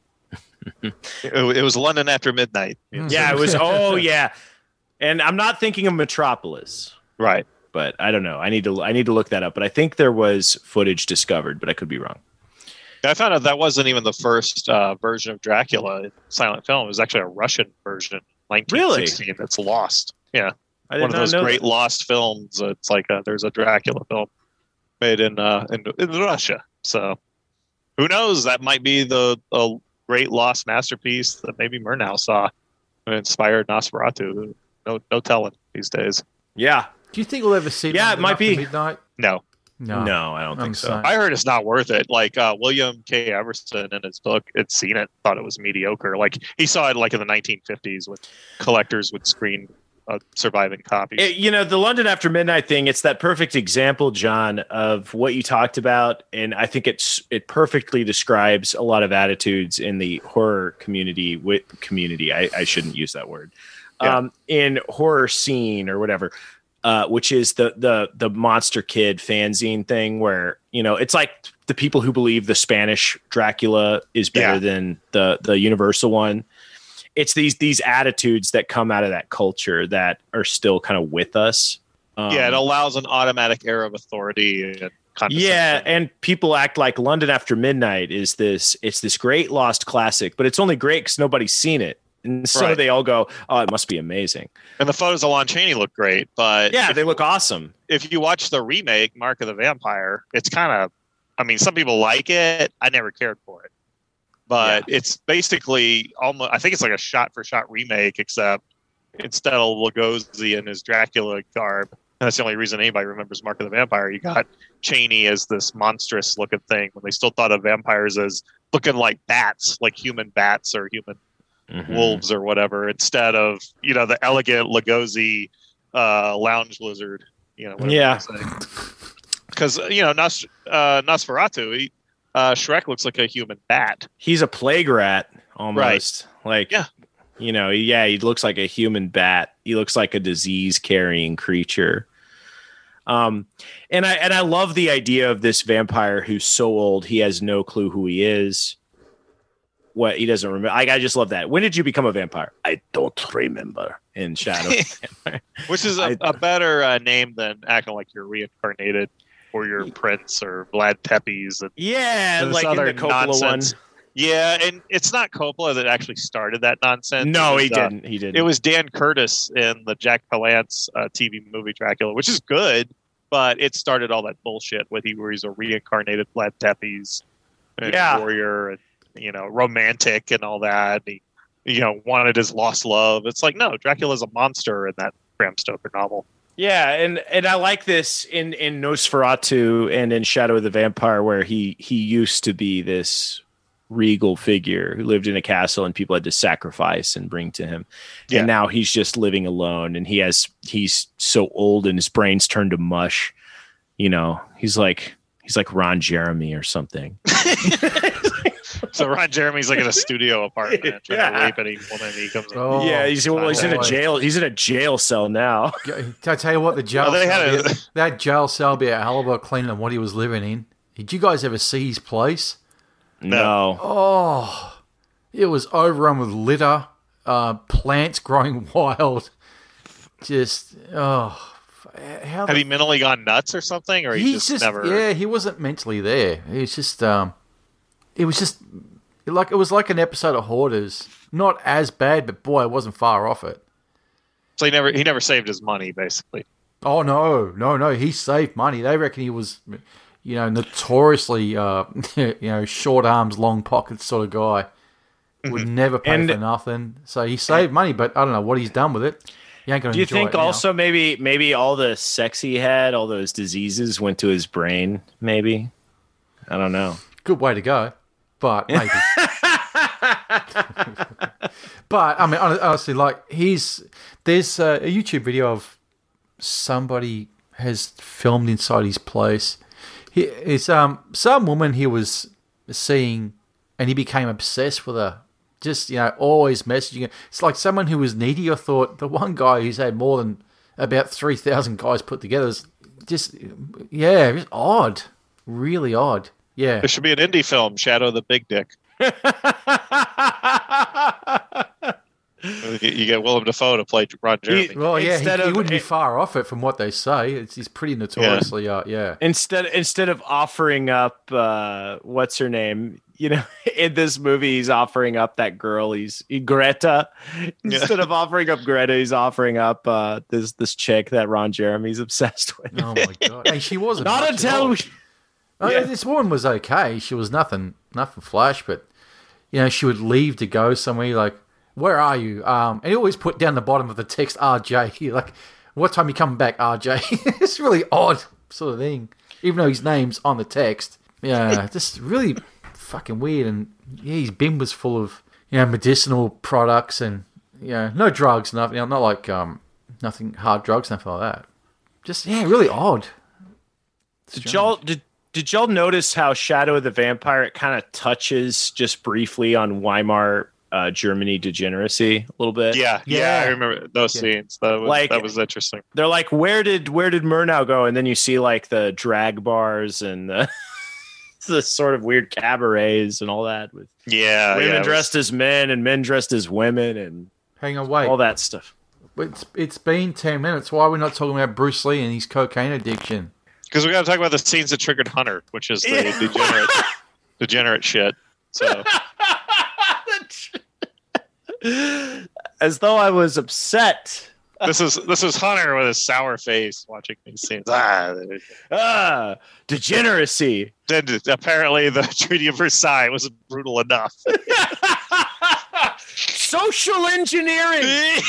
It was London After Midnight. Yeah, it was. Oh yeah, and I'm not thinking of Metropolis. Right. But I don't know. I need to look that up. But I think there was footage discovered, but I could be wrong. I found out that wasn't even the first version of Dracula in silent film. It was actually a Russian version, 1916, that's lost. Yeah, one of those great lost films. It's like there's a Dracula film made in Russia. So who knows? That might be the great lost masterpiece that maybe Murnau saw and inspired Nosferatu. No telling these days. Yeah. Do you think we'll ever see? Yeah, it might be. Midnight? No, I don't think so. I heard it's not worth it. Like William K. Everson in his book had seen it, thought it was mediocre. Like he saw it like in the 1950s when collectors would screen surviving copies. The London After Midnight thing, it's that perfect example, John, of what you talked about. And I think it perfectly describes a lot of attitudes in the horror community. I shouldn't use that word. Yeah. In horror scene or whatever. Which is the Monster Kid fanzine thing where, it's like the people who believe the Spanish Dracula is better than the Universal one. It's these attitudes that come out of that culture that are still kind of with us. It allows an automatic air of authority and condescension. Yeah, and people act like London After Midnight it's this great lost classic, but it's only great because nobody's seen it. And so they all go, oh, it must be amazing. And the photos of Lon Chaney look great, but yeah, they look awesome. If you watch the remake, Mark of the Vampire, it's kind of, some people like it. I never cared for it, but it's basically almost, I think it's like a shot for shot remake, except instead of Lugosi in his Dracula garb, and that's the only reason anybody remembers Mark of the Vampire, you got Chaney as this monstrous looking thing when they still thought of vampires as looking like bats, like human bats or human wolves or whatever, instead of the elegant Lugosi lounge lizard. Because Nosferatu, Shrek looks like a human bat. He's a plague rat almost. Right. He looks like a human bat. He looks like a disease carrying creature. And I love the idea of this vampire who's so old he has no clue who he is. What he doesn't remember. I just love that. When did you become a vampire? I don't remember. In Shadow, which is a better name than acting like you're reincarnated or you're Prince or Vlad Tepes. And like other in the Coppola nonsense. One. Yeah, and it's not Coppola that actually started that nonsense. No, he didn't. He didn't. It was Dan Curtis in the Jack Palance TV movie Dracula, which is good, but it started all that bullshit where he's a reincarnated Vlad Tepes and warrior and romantic and all that. He, wanted his lost love. It's like, no, Dracula's a monster in that Bram Stoker novel. Yeah, and I like this in Nosferatu and in Shadow of the Vampire, where he used to be this regal figure who lived in a castle and people had to sacrifice and bring to him. Yeah. And now he's just living alone, and he's so old and his brain's turned to mush. He's like Ron Jeremy or something. So Ron Jeremy's like in a studio apartment trying to rape any woman. He comes. He's in a jail. He's in a jail cell now. Can I tell you what, the jail that jail cell be a hell of a lot cleaner than what he was living in. Did you guys ever see his place? No. Oh, it was overrun with litter, plants growing wild. Just Have you mentally gone nuts or something, or he just never? Yeah, he wasn't mentally there. He was just. It It was like an episode of Hoarders. Not as bad, but boy, it wasn't far off it. So he never saved his money, basically. Oh no! He saved money. They reckon he was, notoriously, short arms, long pockets sort of guy. Would never pay for nothing. So he saved money, but I don't know what he's done with it. He ain't gonna. Do you think now. also maybe all the sex he had, all those diseases went to his brain? Maybe. I don't know. Good way to go, but maybe. But I mean, honestly, like there's a YouTube video of somebody has filmed inside his place. It's some woman he was seeing, and he became obsessed with her. Just always messaging her. It's like someone who was needy. I thought the one guy who's had more than about 3,000 guys put together is just odd, really odd. Yeah, There should be an indie film, Shadow of the Big Dick. You get Willem Dafoe to play Ron Jeremy. He wouldn't be far off it from what they say. He's pretty notoriously, Instead of offering up, what's her name? In this movie, he's offering up that girl. Greta. Instead of offering up Greta, he's offering up this chick that Ron Jeremy's obsessed with. Oh my god! And she wasn't not until. This woman was okay. She was nothing flash, but she would leave to go somewhere. Like, where are you? And he always put down the bottom of the text, RJ. Like, what time you coming back, RJ? It's really odd sort of thing, even though his name's on the text. Yeah, just really fucking weird. And his bin was full of medicinal products and no drugs, nothing. Not like nothing hard drugs, nothing like that. Just really odd. Did y'all notice how Shadow of the Vampire, it kind of touches just briefly on Weimar Germany degeneracy a little bit? Yeah, I remember those scenes. That was interesting. They're like, where did Murnau go? And then you see like the drag bars and the sort of weird cabarets and all that with women dressed as men and men dressed as women and hang on, wait, all that stuff. It's been 10 minutes. Why are we not talking about Bruce Lee and his cocaine addiction? Because we got to talk about the scenes that triggered Hunter, which is the degenerate shit. So, as though I was upset. This is Hunter with his sour face watching these scenes. Degeneracy. Then apparently the Treaty of Versailles was brutal enough. Social engineering.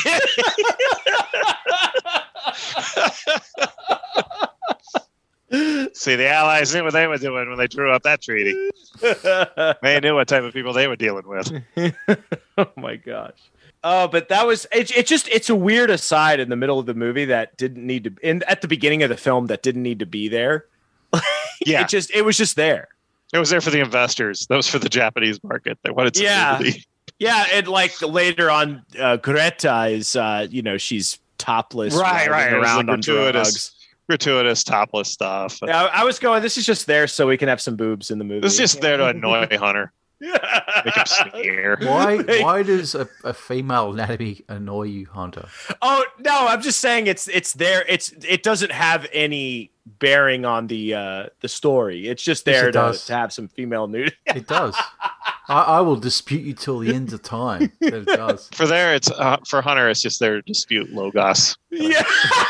See, the Allies knew what they were doing when they drew up that treaty. They knew what type of people they were dealing with. Oh my gosh. But that was it's a weird aside in the middle of the movie that didn't need to at the beginning of the film that didn't need to be there. Yeah. It was just there. It was there for the investors. That was for the Japanese market. They wanted some nudity. Yeah, and like later on, Greta is she's topless, right, around on drugs. Gratuitous topless stuff. Yeah, I was going, this is just there so we can have some boobs in the movie. It's just there to annoy Hunter. Make him sneer. Why does a female anatomy annoy you, Hunter? Oh no, I'm just saying it's there. It doesn't have any bearing on the story. It's just there to have some female nudity. It does. I will dispute you till the end of time that it does. For Hunter, it's just there to dispute Logos. Yeah.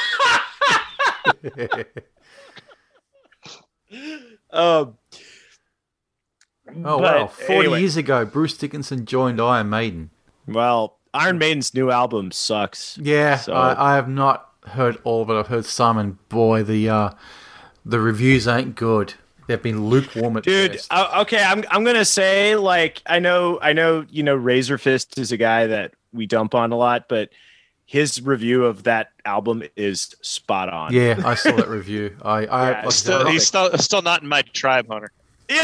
40 years ago, Bruce Dickinson joined Iron Maiden. Well, Iron Maiden's new album sucks. Yeah, so. I have not heard all of it. I've heard some, and boy, the reviews ain't good. They've been lukewarm at best. Okay, I'm gonna say, like, I know, Razorfist is a guy that we dump on a lot, but his review of that album is spot on. Yeah, I saw that review. He's still not in my tribe, Hunter. Yeah.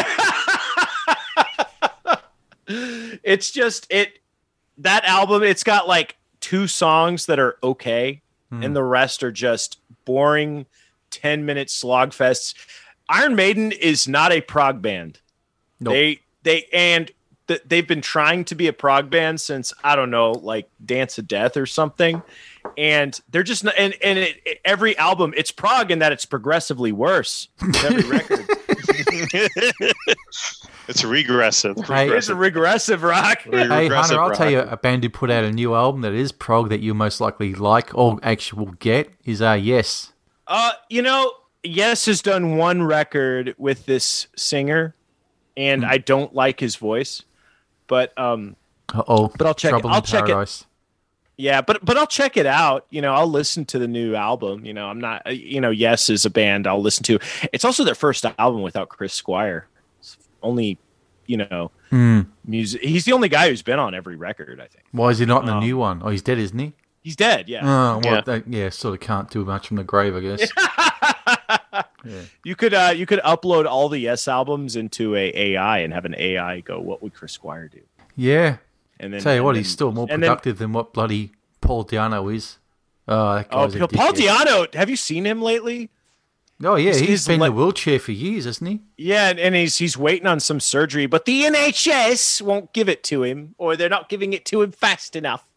It's just that album, it's got like 2 songs that are okay, and the rest are just boring 10-minute slog fests. Iron Maiden is not a prog band. Nope. They've been trying to be a prog band since, I don't know, like Dance of Death or something. And they're just not, every album, it's prog in that it's progressively worse. Every record. It's regressive. Hey, It's a regressive rock. Hey, Regressive Hunter, I'll rock. tell you a band who put out a new album that is prog that you most likely like or actually will get is Yes. Yes has done one record with this singer, and I don't like his voice, but Uh-oh. But I'll check it. Trouble in I'll check it. Paradise. yeah, but I'll check it out. I'll listen to the new album. I'm not. Yes is a band I'll listen to. It's also their first album without Chris Squire. It's only, music. He's the only guy who's been on every record, I think. Why is he not in the new one? Oh, he's dead, isn't he? He's dead. Yeah. Oh, well, Yeah. sort of can't do much from the grave, I guess. You could upload all the Yes albums into a AI and have an AI go, what would Chris Squire do? Yeah. And then Tell you what, and he's still more and then- productive than what bloody Paul Diano is. Oh, that Oh, guy's a Paul dickhead. Diano, have you seen him lately? Oh, yeah, he's he's been in le- the wheelchair for years, hasn't he? Yeah, and he's waiting on some surgery, but the NHS won't give it to him, or they're not giving it to him fast enough.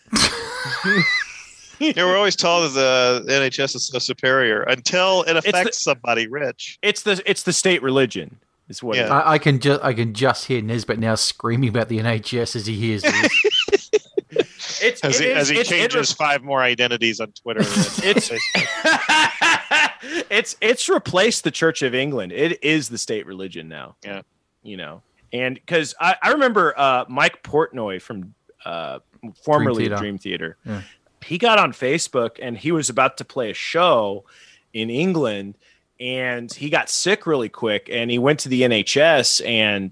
We're always told that the NHS is so superior until it affects somebody rich. It's the state religion, is what. Yeah. I can just hear Nesbitt now screaming about the NHS as he hears this. As he changes 5 more identities on Twitter. It's replaced the Church of England. It is the state religion now. Yeah. And because I remember Mike Portnoy from formerly Dream Dream Theater. Theater. Yeah. He got on Facebook and he was about to play a show in England, and he got sick really quick, and he went to the NHS and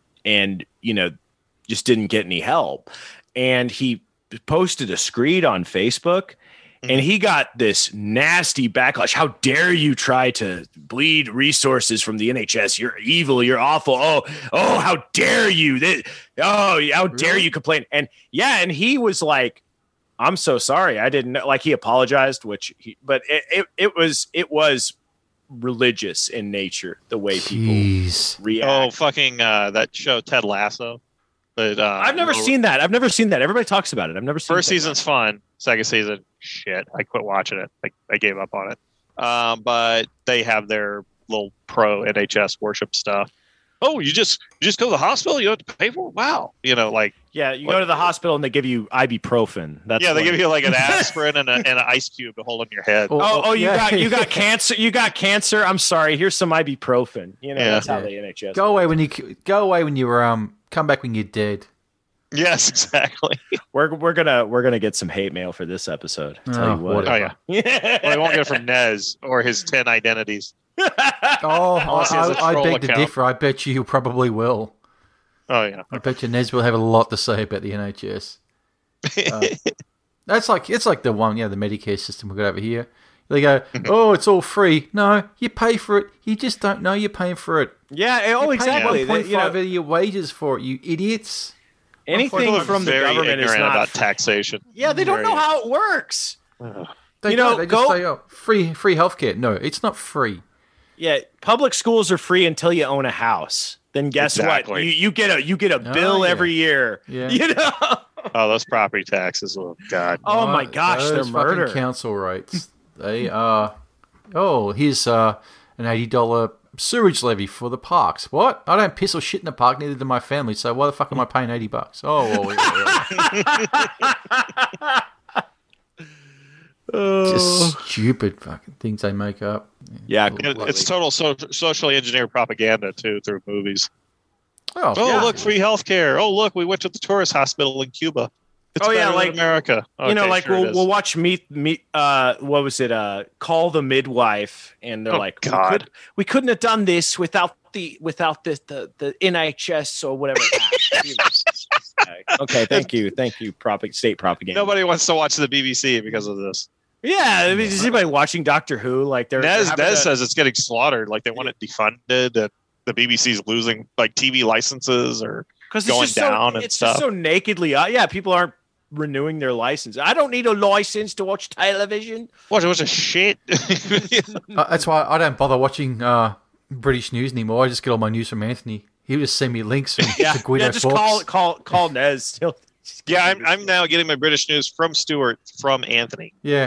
just didn't get any help. And he posted a screed on Facebook, and he got this nasty backlash. How dare you try to bleed resources from the NHS? You're evil. You're awful. Oh, how dare you? How dare you complain? And he was like, I'm so sorry. I didn't know. Like, he apologized, but it was religious in nature, the way people Jeez. react. Oh, fucking that show Ted Lasso. But I've never seen that. Everybody talks about it. I've never seen First Ted season's fun. Second season, shit. I quit watching it. I gave up on it. But they have their little pro NHS worship stuff. Oh, you just go to the hospital? You don't have to pay for it? Wow. Yeah, you go to the hospital and they give you ibuprofen. They give you like an aspirin and an ice cube to hold on your head. You got cancer. You got cancer. I'm sorry. Here's some ibuprofen. That's how the NHS. Go away when you come back when you're dead. Yes, exactly. We're gonna get some hate mail for this episode. I'll tell you what. whatever. Oh yeah. Well, I won't get it from Nez or his 10 identities. Oh, Unless he has a I troll beg to account. differ. I bet you probably will. Oh yeah. I bet you Nez will have a lot to say about the NHS. It's like the one, the Medicare system we've got over here. They go, oh, it's all free. No, you pay for it. You just don't know you're paying for it. Yeah. Oh, exactly. 1.5 of your wages for it, you idiots. Anything People are from the very government is ignorant not about taxation. Yeah, they don't Very- know how it works. They know, don't. They just say, oh, free healthcare. No, it's not free. Yeah, public schools are free until you own a house. Then guess what? Exactly. You get a bill yeah. every year. Yeah. Oh, those property taxes. Oh God. Oh my gosh, they're Those murder. fucking council rates. They are. Oh, here's an $80 sewage levy for the parks. What? I don't piss or shit in the park. Neither do my family. So why the fuck am I paying $80? Oh, well, just stupid fucking things they make up. Yeah, It's total socially engineered propaganda too through movies. Oh, Oh, yeah. look, free healthcare. Oh, look, we went to the tourist hospital in Cuba. It's Oh, yeah, better than like- America. Okay, sure it is. we'll watch meet what was it? Call the Midwife, and they're Oh, like, God. we couldn't have done this without the NHS or whatever. Okay, thank you, state propaganda. Nobody wants to watch the BBC because of this. Yeah, I mean, is anybody watching Doctor Who? Like they're Nez having a- says it's getting slaughtered. Like they want it defunded. And the BBC's losing like TV licenses or 'cause going just down and it's stuff. just so nakedly. Yeah, people aren't renewing their license. I don't need a license to watch television. what was a shit. That's why I don't bother watching British news anymore. I just get all my news from Anthony. He'll just send me links from Yeah, to Guido just Fawkes. call Nez. Yeah, I'm now getting my British news from Stuart from Anthony. Yeah.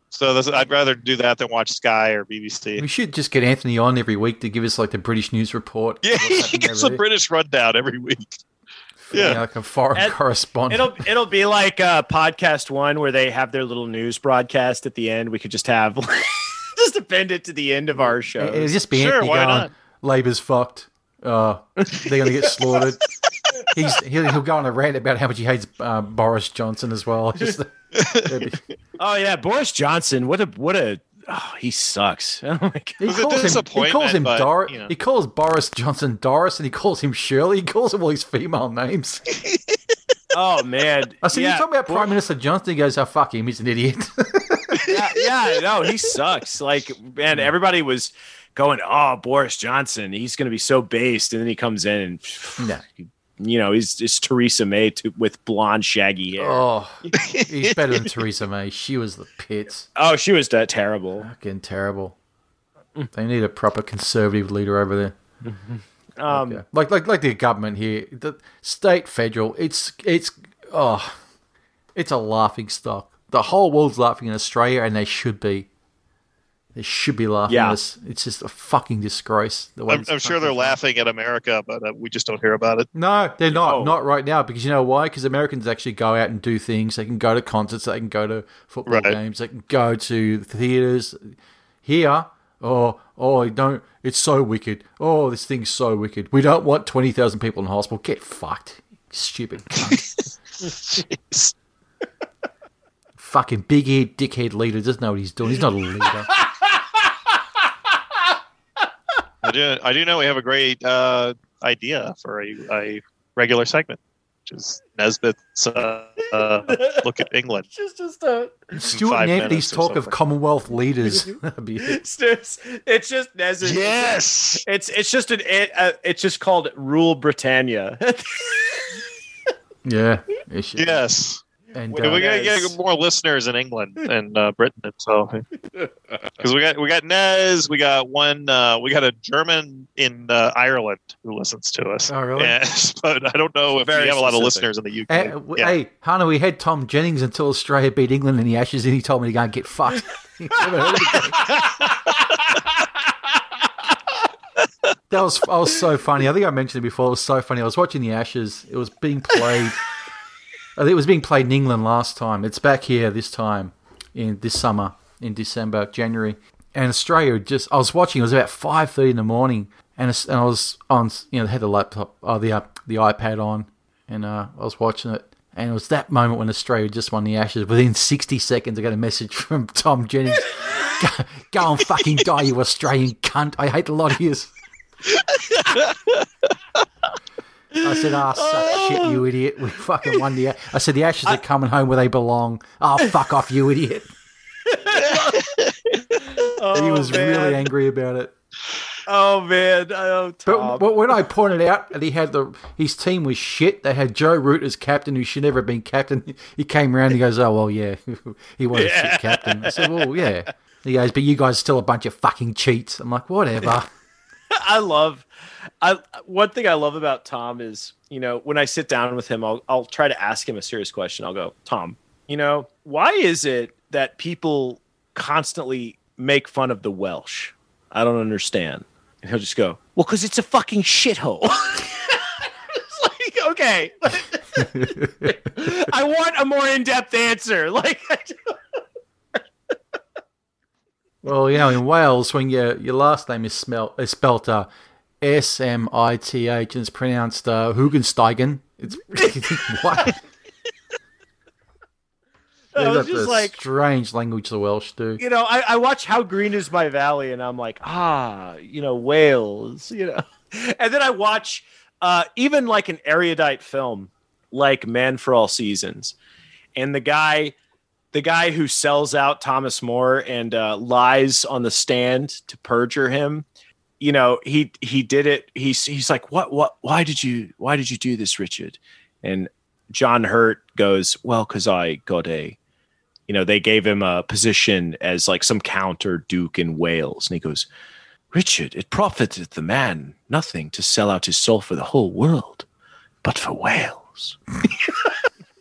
So I'd rather do that than watch Sky or BBC. We should just get Anthony on every week to give us like the British news report. Yeah, he gives a British rundown every week. Yeah, like a foreign correspondent. It'll be like podcast one where they have their little news broadcast at the end. We could just have just append it to the end of our show. It'll just be Anthony going, Labour's fucked. They're going to get slaughtered. He'll go on a rant about how much he hates Boris Johnson as well. Oh yeah, Boris Johnson. He sucks. Oh my God. He calls him Doris. You know. He calls Boris Johnson Doris, and he calls him Shirley. He calls him all these female names. Oh man! I said, you talking about Prime Minister Johnson? He goes, "Oh fuck him, he's an idiot." No, he sucks. Like, man, everybody was going, "Oh, Boris Johnson, he's going to be so based," and then he comes in and, he's just Theresa May with blonde, shaggy hair. Oh, he's better than Theresa May. She was the pits. Oh, she was terrible. Fucking terrible. They need a proper conservative leader over there. Like the government here, the state, federal. It's a laughing stock. The whole world's laughing in Australia, and they should be. They should be laughing at us. It's just a fucking disgrace. I'm sure they're laughing at America, but we just don't hear about it. No, they're not. Not right now, because you know why? Because Americans actually go out and do things. They can go to concerts. They can go to football games. They can go to theaters. Here, don't. It's so wicked. Oh, this thing's so wicked. We don't want 20,000 people in hospital. Get fucked, stupid cunt. Jeez. Fucking big-eared, dickhead leader doesn't know what he's doing. He's not a leader. I do know we have a great idea for a regular segment, which is Nesbitt's look at England. Stuart and Anthony's talk of Commonwealth leaders. It's just Nesbitt. Yes, it's just called Rule Britannia. Yeah. Yes. And we gotta get more listeners in England and Britain, and so because we got Nez, we got a German in Ireland who listens to us. Oh, really? Yes, but I don't know if we have a lot of listeners in the UK. Hey, Hannah, we had Tom Jennings until Australia beat England in the Ashes, and he told me to go and get fucked. That was so funny. I think I mentioned it before. It was so funny. I was watching the Ashes. It was being played. I think it was being played in England last time. It's back here this time, in this summer, in December, January. And Australia I was watching, it was about 5:30 in the morning, and I was on, had the laptop, the iPad on, and I was watching it. And it was that moment when Australia just won the Ashes. Within 60 seconds, I got a message from Tom Jennings. Go and fucking die, you Australian cunt. I hate a lot of yous. I said, suck shit, you idiot. We fucking won the... I said, the Ashes are coming home where they belong. Oh, fuck off, you idiot. He was really angry about it. Oh, man. Oh, Tom. But when I pointed out that his team was shit, they had Joe Root as captain, who should never have been captain. He came around and he goes, oh, well, yeah, he was a shit captain. I said, well, yeah. He goes, but you guys are still a bunch of fucking cheats. I'm like, whatever. One thing I love about Tom is, when I sit down with him, I'll try to ask him a serious question. I'll go, Tom, why is it that people constantly make fun of the Welsh? I don't understand. And he'll just go, well, because it's a fucking shithole. It's like, okay. I want a more in-depth answer. Well, in Wales, when your last name is spelt Smith and it's pronounced Hugensteigen. It's what? That's a strange language the Welsh do. I watch How Green Is My Valley, and I'm like, Wales, And then I watch even like an erudite film like Man for All Seasons, and the guy who sells out Thomas More and lies on the stand to perjure him. He did it. He's like, why did you do this, Richard? And John Hurt goes, well, because I got they gave him a position as like some count or duke in Wales. And he goes, Richard, it profiteth the man nothing to sell out his soul for the whole world, but for Wales.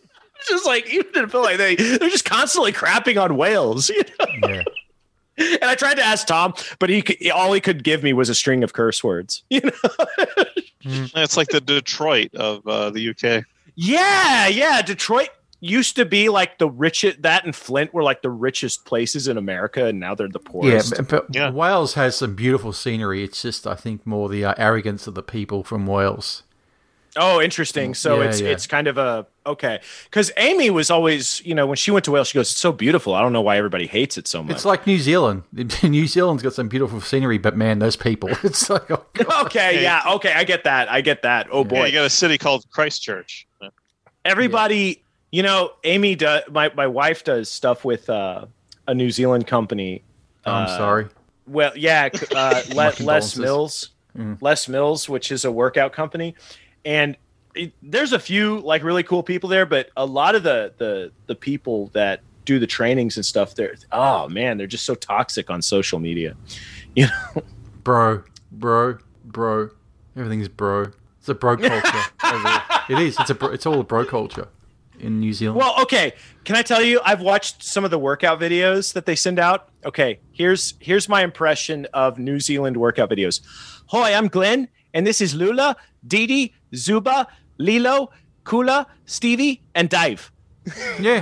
Just like even in a film like they're just constantly crapping on whales. You know? Yeah. And I tried to ask Tom, but all he could give me was a string of curse words. You know? It's like the Detroit of the UK. Yeah. Detroit used to be like the richest. That and Flint were like the richest places in America, and now they're the poorest. But Wales has some beautiful scenery. It's just, I think, more the arrogance of the people from Wales. Oh, interesting. So it's kind of a okay. Because Amy was always, when she went to Wales, she goes, "It's so beautiful. I don't know why everybody hates it so much." It's like New Zealand. New Zealand's got some beautiful scenery, but man, those people. It's like, oh, God. Okay, I get that. Oh boy, you got a city called Christchurch. Everybody, Amy does. My wife does stuff with a New Zealand company. I'm sorry. Well, yeah, Les Mills, Les Mills, which is a workout company. And there's a few like really cool people there, but a lot of the people that do the trainings and stuff, they're just so toxic on social media. Bro, everything's bro. It's a bro culture. It is. It's all a bro culture in New Zealand. Well, okay. Can I tell you? I've watched some of the workout videos that they send out. Okay, here's my impression of New Zealand workout videos. Hi, I'm Glenn, and this is Lula, Didi, Zuba, Lilo, Kula, Stevie, and Dave. Yeah.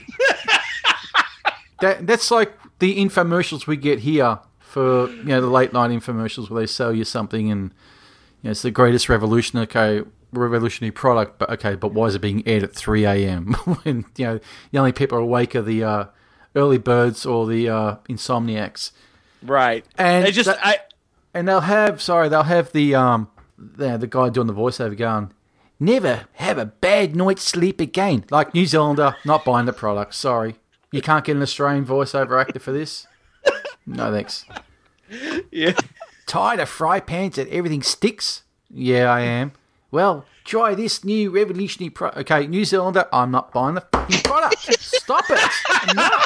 That's like the infomercials we get here for the late night infomercials where they sell you something and it's the greatest revolutionary product, but why is it being aired at 3 a.m. when the only people awake are the early birds or the insomniacs, right? And they'll have the guy doing the voiceover going, "Never have a bad night's sleep again." Like, New Zealander, not buying the product. Sorry. You can't get an Australian voiceover actor for this? No, thanks. Yeah. Tired of fry pans that everything sticks? Yeah, I am. Well, try this new revolutionary product. Okay, New Zealander, I'm not buying the fucking product. Stop it. Enough.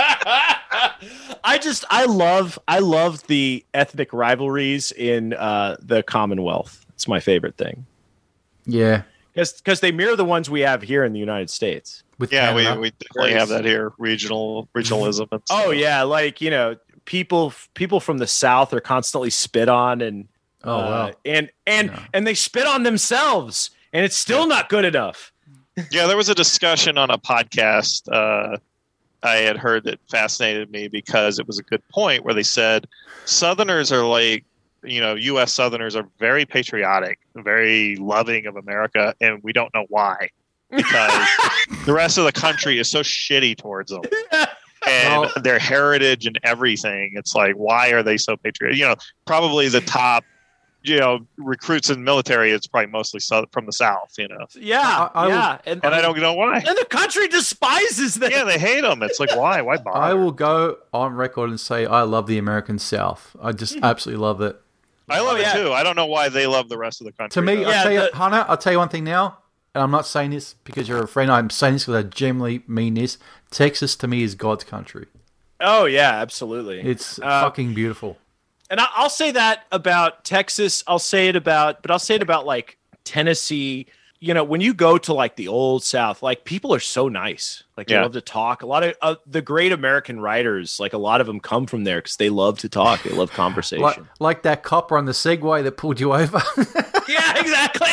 I love the ethnic rivalries in the Commonwealth. It's my favorite thing. Yeah. Because they mirror the ones we have here in the United States. We definitely have that here. Regionalism. And stuff. Oh yeah, like people from the South are constantly spit on, and and they spit on themselves, and it's still not good enough. Yeah, there was a discussion on a podcast I had heard that fascinated me because it was a good point where they said Southerners are like, U.S. Southerners are very patriotic, very loving of America, and we don't know why. Because the rest of the country is so shitty towards them. And their heritage and everything. It's like, why are they so patriotic? Probably the top, recruits in the military, it's probably mostly from the South, Yeah, and I don't know why. And the country despises them. Yeah, they hate them. It's like, why? Why bother? I will go on record and say I love the American South. I just absolutely love it. I love it too. I don't know why they love the rest of the country. To me, Hunter, I'll tell you one thing now, and I'm not saying this because you're a friend. I'm saying this because I genuinely mean this. Texas, to me, is God's country. Oh, yeah, absolutely. It's fucking beautiful. And I'll say that about Texas. I'll say it about like Tennessee. When you go to like the old South, like people are so nice. Like they love to talk. A lot of the great American writers, like a lot of them come from there because they love to talk. They love conversation. Like that copper on the Segway that pulled you over. Yeah, exactly.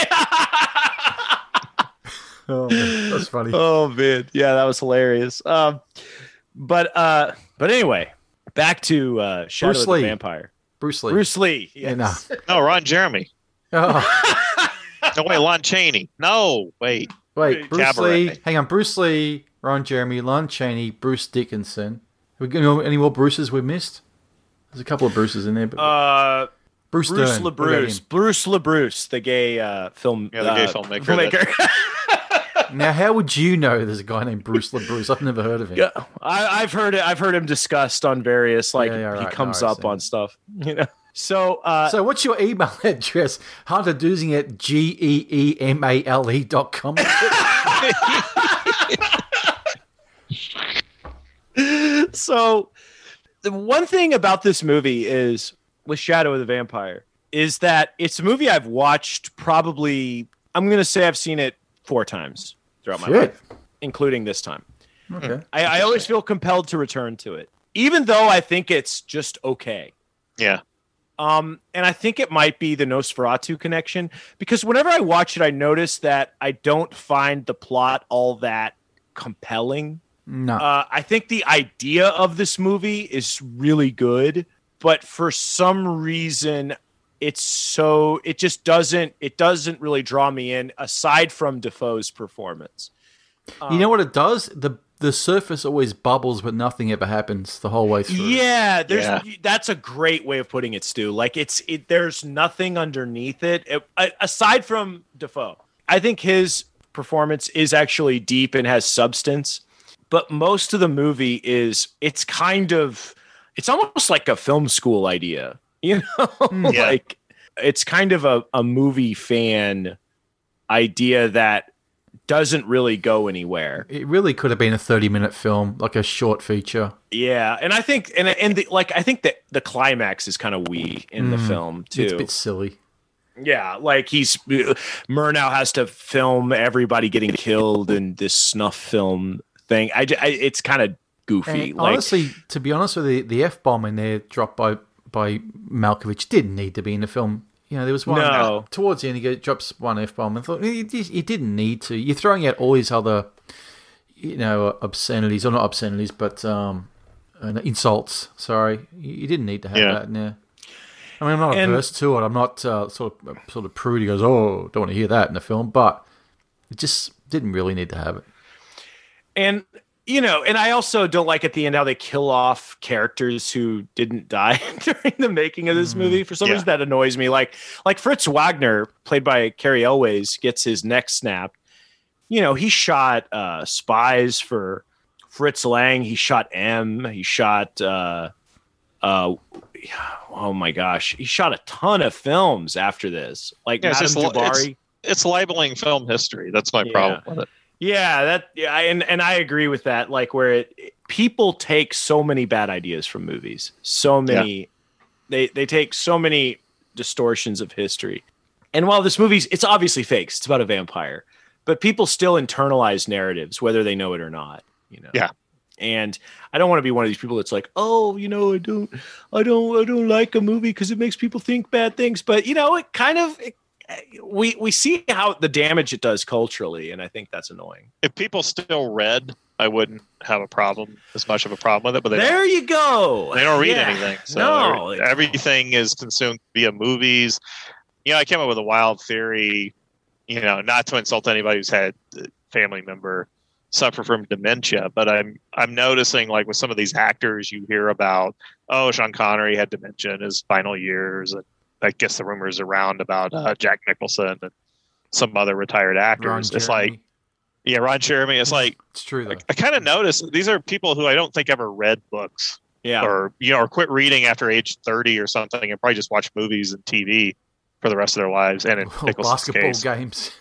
Oh, man, that's funny. Oh man, yeah, that was hilarious. But anyway, back to Shadow of the Vampire. Bruce Lee. Bruce Lee. Yes. Yeah, no, Ron Jeremy. Oh. No, wait, Lon Chaney. No, wait. Bruce Cabaret. Lee. Hang on, Bruce Lee, Ron Jeremy, Lon Chaney, Bruce Dickinson. Any more Bruces we missed? There's a couple of Bruces in there. But Bruce Dern. Bruce LaBruce, the gay film. Yeah, the gay filmmaker. Now, how would you know there's a guy named Bruce LaBruce? I've never heard of him. Yeah, I've heard it. I've heard him discussed on various he comes up on stuff. So what's your email address? Hunter Doozing at geemale.com. So the one thing about this movie is with Shadow of the Vampire is that it's a movie I've watched probably, I'm going to say I've seen it 4 times throughout my life. including this time. Okay. I always feel compelled to return to it, even though I think it's just okay. Yeah. And I think it might be the Nosferatu connection, because whenever I watch it, I notice that I don't find the plot all that compelling. No. I think the idea of this movie is really good, but for some reason, it just doesn't really draw me in, aside from Defoe's performance. You know what it does? The surface always bubbles, but nothing ever happens the whole way through. Yeah, that's a great way of putting it, Stu. Like there's nothing underneath it aside from Defoe. I think his performance is actually deep and has substance, but most of the movie it's almost like a film school idea, you know? Yeah. Like it's kind of a movie fan idea that doesn't really go anywhere. It really could have been a 30-minute film, like a short feature. Yeah, and I think I think that the climax is kind of weak in the film too. It's a bit silly. Yeah, like Murnau has to film everybody getting killed in this snuff film thing. It's kind of goofy. And honestly, to be honest with you, the F-bomb in there dropped by Malkovich didn't need to be in the film. You know, there was one towards the end. He drops one F-bomb, and thought he didn't need to. You're throwing out all these other, obscenities, or not obscenities, but insults. Sorry, you didn't need to have that in there. I mean, I'm not averse to it. I'm not sort of prude. He goes, "Oh, don't want to hear that in the film," but it just didn't really need to have it. And and I also don't like at the end how they kill off characters who didn't die during the making of this movie. For some reason, that annoys me. Like Fritz Wagner, played by Cary Elwes, gets his neck snapped. He shot Spies for Fritz Lang. He shot M. He shot oh my gosh, he shot a ton of films after this. Like Madame Jabari. It's labeling film history. That's my problem with it. Yeah, and I agree with that. Like where people take so many bad ideas from movies, so many, they take so many distortions of history. And while this it's obviously fake, it's about a vampire, but people still internalize narratives, whether they know it or not. Yeah. And I don't want to be one of these people that's like, oh, I don't like a movie because it makes people think bad things. But it kind of. We see how the damage it does culturally, and I think that's annoying. If people still read, I wouldn't have as much of a problem with it. But you go. They don't read anything. So everything is consumed via movies. I came up with a wild theory. Not to insult anybody who's had a family member suffer from dementia, but I'm noticing, like with some of these actors, you hear about, Sean Connery had dementia in his final years, and I guess the rumors around about Jack Nicholson and some other retired actors. It's like, Ron Jeremy. It's like, it's true though. I kind of noticed these are people who I don't think ever read books, or quit reading after age 30 or something, and probably just watch movies and TV for the rest of their lives. And in Nicholson's basketball case, games,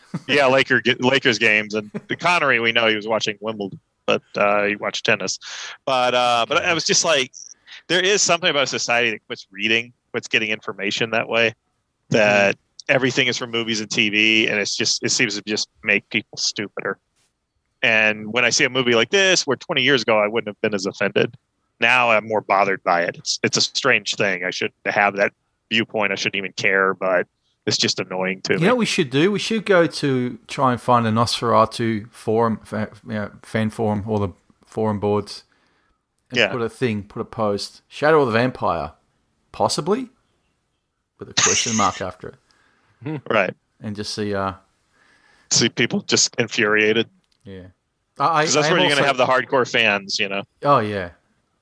Lakers games, and the Connery, we know he was watching Wimbledon, but he watched tennis. But I was just like, there is something about a society that quits reading. What's getting information that way, that everything is from movies and TV, and it seems to just make people stupider. And when I see a movie like this, where 20 years ago I wouldn't have been as offended, now I'm more bothered by it. It's a strange thing. I shouldn't have that viewpoint. I shouldn't even care, but it's just annoying to me. You know what we should do? We should go to try and find a Nosferatu forum, fan forum, or the forum boards, and put a post. Shadow of the Vampire. Possibly, with a question mark after it, right? And just see people just infuriated. Yeah, because that's where you're going to have the hardcore fans, Oh yeah,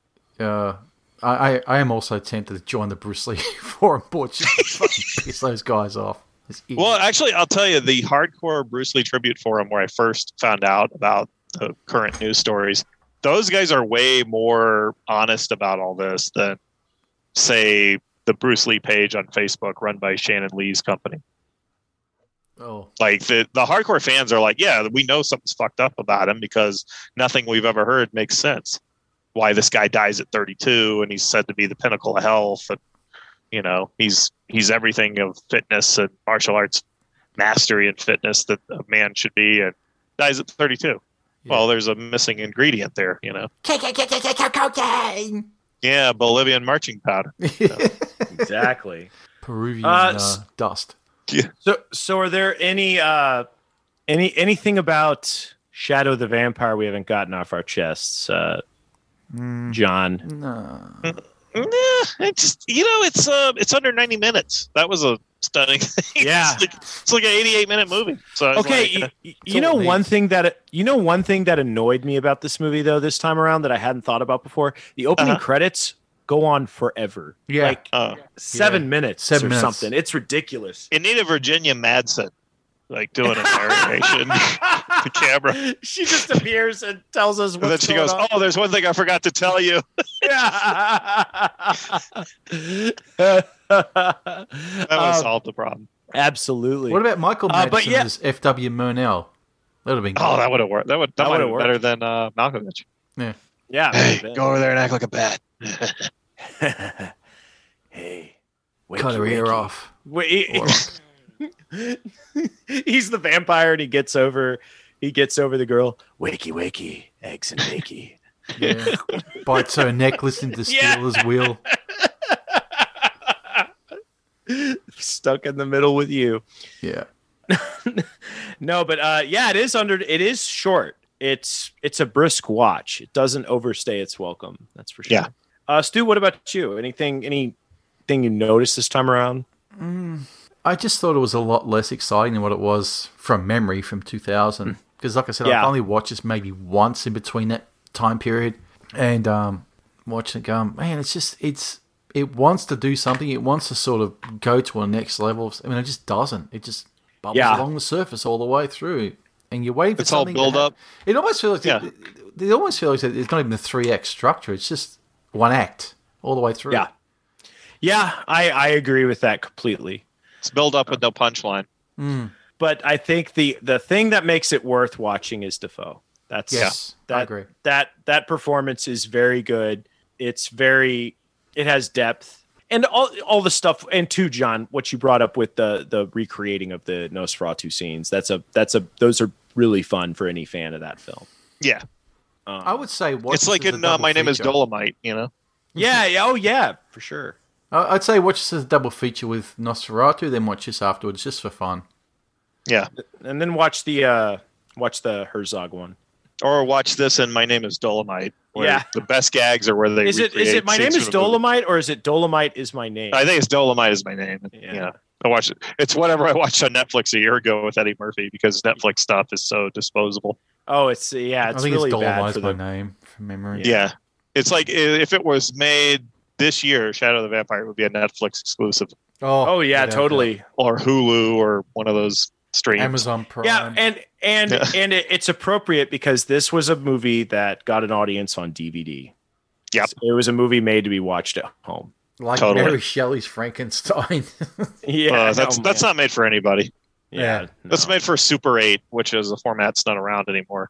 I am also tempted to join the Bruce Lee forum board just to fucking piss those guys off. Well, actually, I'll tell you, the hardcore Bruce Lee tribute forum where I first found out about the current news stories, those guys are way more honest about all this than, say, the Bruce Lee page on Facebook run by Shannon Lee's company. Oh, like the hardcore fans are like, yeah, we know something's fucked up about him because nothing we've ever heard makes sense. Why this guy dies at 32 and he's said to be the pinnacle of health, and he's everything of fitness and martial arts mastery and fitness that a man should be, and dies at 32. Well, there's a missing ingredient there, you know. Cocaine. Yeah, Bolivian marching powder. Exactly. Peruvian dust. So are there anything about Shadow the Vampire we haven't gotten off our chests, John? No. It's it's under 90 minutes. That was a stunning thing. Yeah. It's like an 88-minute movie. So Okay, you know one thing that annoyed me about this movie though this time around that I hadn't thought about before. The opening credits go on forever. Yeah. Like 7 minutes 7 or minutes. something. It's ridiculous. it needed Virginia Madsen like doing a narration to camera. She just appears and tells us And then what's she going goes, on. "Oh, there's one thing I forgot to tell you." That would have solved the problem. Absolutely. What about Michael but Madsen yeah. as F.W. Murnau? That would have been good. Oh, that would have worked. That might have would've been worked. better than Malkovich. Yeah. Yeah. Hey, go over there and act like a bat. Hey. Cut her ear off. Wait, he's the vampire and he gets over the girl. Wakey, wakey, eggs and bakey. Yeah. Bites her neck, listening to Steeler's Wheel. Stuck in the middle with you. Yeah. No, but it is short. It's a brisk watch. It doesn't overstay its welcome. That's for sure. Yeah. Stu, what about you? Anything you noticed this time around? I just thought it was a lot less exciting than what it was from memory from 2000. Because, like I said, Yeah. I've only watched this maybe once in between that time period. And watching it go, man, it wants to do something. It wants to sort of go to a next level. I mean, it just doesn't. It just bubbles along the surface all the way through. And you're waiting for It's all something build up. It almost feels like they almost feel like it's not even a 3-act structure. It's just one act all the way through. Yeah. Yeah, I agree with that completely. It's build up with no punchline. But I think the thing that makes it worth watching is Defoe. Yes, I agree. That performance is very good. It has depth. And all the stuff, and too, John, what you brought up with the recreating of the Nosferatu scenes, those are really fun for any fan of that film. Yeah. I would say watch It's this like as a in double My Name is feature. Dolomite, you know? Yeah, for sure. I'd say watch this as a double feature with Nosferatu, then watch this afterwards, just for fun. Yeah. And then watch the Herzog one. Or watch this in My Name is Dolomite, where the best gags are where they Is it My Name is Dolomite, or is it Dolomite is my name? I think it's Dolomite is my name. Yeah. I watched it. It's whatever I watched on Netflix a year ago with Eddie Murphy because Netflix stuff is so disposable. Oh, it's I think really it's bad Dolomite for my the name from memory. Yeah. It's like if it was made this year, Shadow of the Vampire would be a Netflix exclusive Oh yeah, without totally. or Hulu or one of those streams. Amazon Prime. Yeah, and it's appropriate because this was a movie that got an audience on DVD. Yep. It was a movie made to be watched at home. Like Totally. Mary Shelley's Frankenstein. Yeah, That's not made for anybody. Yeah, Yeah. That's made for Super 8, which is a format that's not around anymore.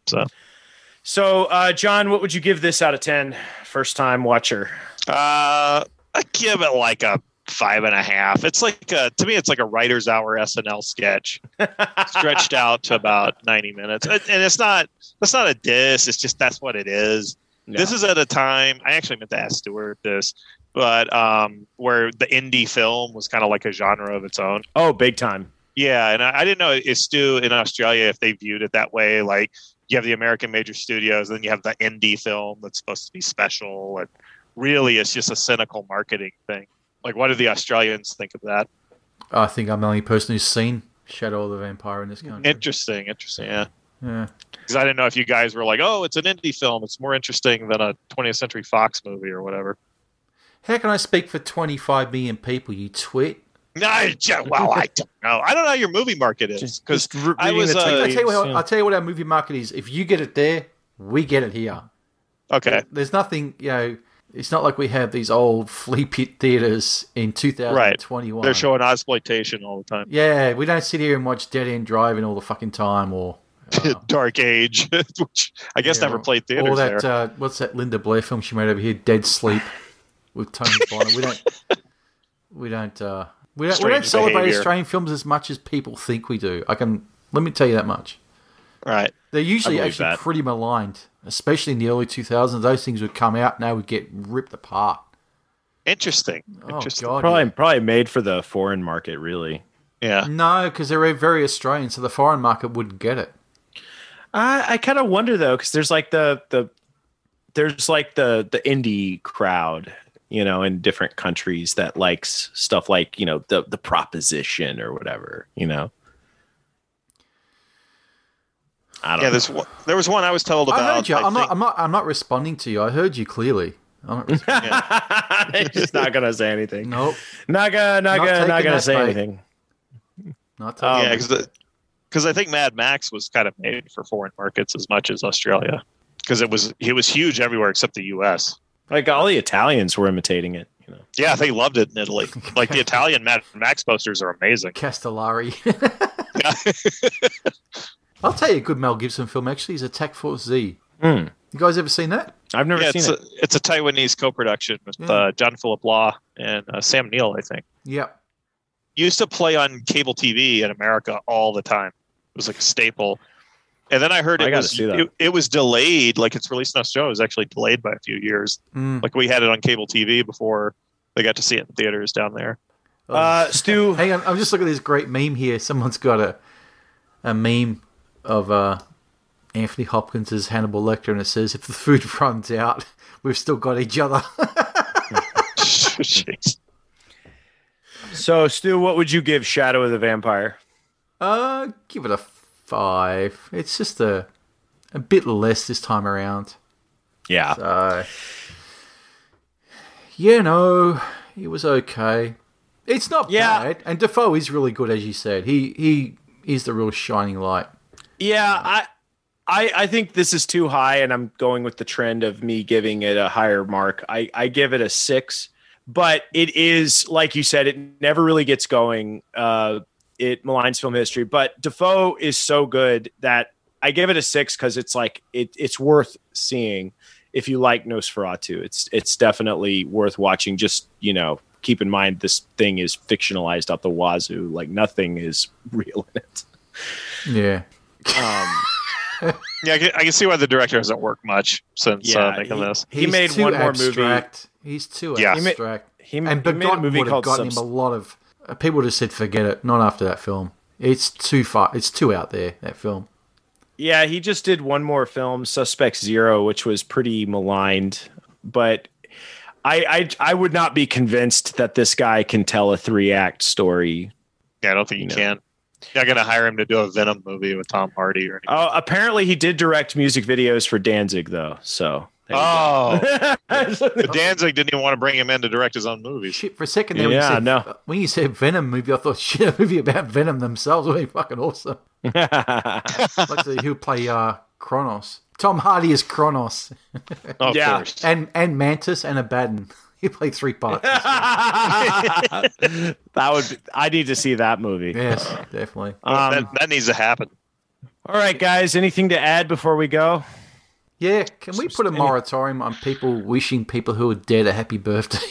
So, John, what would you give this out of 10? First time watcher. I give it like a 5.5. It's like to me, it's like a writer's hour SNL sketch stretched out to about 90 minutes. And that's not a diss. It's just that's what it is. Yeah. This is at a time. I actually meant to ask Stuart this, but where the indie film was kind of like a genre of its own. Oh, big time. Yeah, and I didn't know is Stu in Australia if they viewed it that way. Like you have the American major studios, then you have the indie film that's supposed to be special, and really it's just a cynical marketing thing. Like, what do the Australians think of that? I think I'm the only person who's seen Shadow of the Vampire in this country. Interesting, yeah. Yeah. Because I didn't know if you guys were like, oh, it's an indie film. It's more interesting than a 20th Century Fox movie or whatever. How can I speak for 25 million people, you twit? No, I don't know. I don't know how your movie market is. Because I was... I'll tell you what our movie market is. If you get it there, we get it here. okay. There's nothing, it's not like we have these old flea pit theaters in 2021. They're showing exploitation all the time. Yeah, we don't sit here and watch Dead End Driving all the fucking time or... Dark Age, which I guess never played theaters or that, there. what's that Linda Blair film she made over here, Dead Sleep, with Tony Bonner. We don't Strange celebrate behavior. Australian films as much as people think we do. Let me tell you that much. Right. They're usually believe actually that. pretty maligned, especially in the early 2000s. Those things would come out, now would get ripped apart. Interesting. Oh, Interesting. God. Probably made for the foreign market, really. Yeah. No, because they're very Australian, so the foreign market wouldn't get it. I kind of wonder though, because there's like the indie crowd, in different countries that likes stuff like the Proposition or whatever. I don't know. There was one I was told about. I heard you. I think- I'm not responding to you. I heard you clearly. I'm not responding. He's not gonna say anything. Nope. Not taking gonna that say bait. anything. Not Yeah, because I think Mad Max was kind of made for foreign markets as much as Australia, because it was huge everywhere except the U.S. Like all the Italians were imitating it. Yeah, they loved it in Italy. Like the Italian Mad Max posters are amazing. Castellari. Yeah. I'll tell you a good Mel Gibson film, actually, is Attack Force Z. Hmm. You guys ever seen that? I've never Yeah, seen it. it's a Taiwanese co-production with Yeah. John Philip Law and Sam Neill, I think. Yep. Used to play on cable TV in America all the time. It was like a staple. And then I heard I gotta see that. it was delayed, like its release in Australia was actually delayed by a few years. Mm. Like we had it on cable TV before they got to see it in theaters down there. Stu, Hang on, I'm just looking at this great meme here. Someone's got a meme of Anthony Hopkins as Hannibal Lecter, and it says, "If the food runs out, we've still got each other." Jeez. So Stu, what would you give Shadow of the Vampire? Give it a 5. It's just a bit less this time around. Yeah. So, it was okay. It's not Yeah. bad, and Defoe is really good, as you said. He is the real shining light. Yeah, I think this is too high, and I'm going with the trend of me giving it a higher mark. I give it a 6, but it is, like you said, it never really gets going. It maligns film history, but Defoe is so good that I give it a 6 because it's like it's worth seeing if you like Nosferatu. It's definitely worth watching. Just keep in mind this thing is fictionalized out the wazoo. Like nothing is real in it. Yeah. Yeah, I can see why the director hasn't worked much since making this. He He's made too one more abstract. He's too Yeah. abstract. He And made a Begotten movie would have called gotten him a lot of... people just said, forget it. Not after that film. It's too far. It's too out there, that film. Yeah, he just did one more film, Suspect Zero, which was pretty maligned. But I would not be convinced that this guy can tell a 3-act story. Yeah, I don't think you can. You're not going to hire him to do a Venom movie with Tom Hardy or anything. Oh, apparently he did direct music videos for Danzig, though. So. Oh, Danzig didn't even want to bring him in to direct his own movies. Shit, for a second there, Yeah, when you said Venom movie, I thought, shit, a movie about Venom themselves would be fucking awesome. Like he'll play Kronos. Tom Hardy is Kronos. Of Yeah. course. and Mantis and Abaddon. He played 3 parts. That would be, I need to see that movie. Yes, definitely. That needs to happen. All right, guys. Anything to add before we go? Yeah, can we put a moratorium on people wishing people who are dead a happy birthday?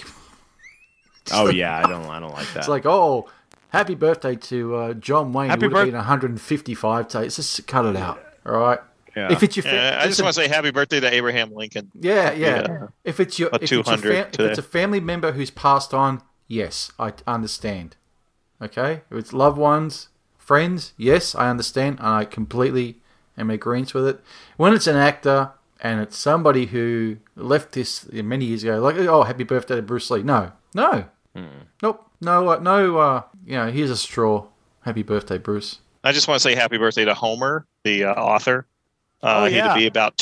Oh yeah, I don't like that. It's like, oh, happy birthday to John Wayne. Happy Who would have been 155 days. Just cut it out, all right? Yeah. If it's your, I just want to say happy birthday to Abraham Lincoln. yeah. If it's your, About if it's, 200 if it's a family member who's passed on, yes, I understand. Okay, if it's loved ones, friends, yes, I understand, and I completely am in agreement with it. When it's an actor and it's somebody who left this many years ago, like, oh, happy birthday to Bruce Lee. No. Nope. No, here's a straw. Happy birthday, Bruce. I just want to say happy birthday to Homer, the author. Oh, yeah. He'd be about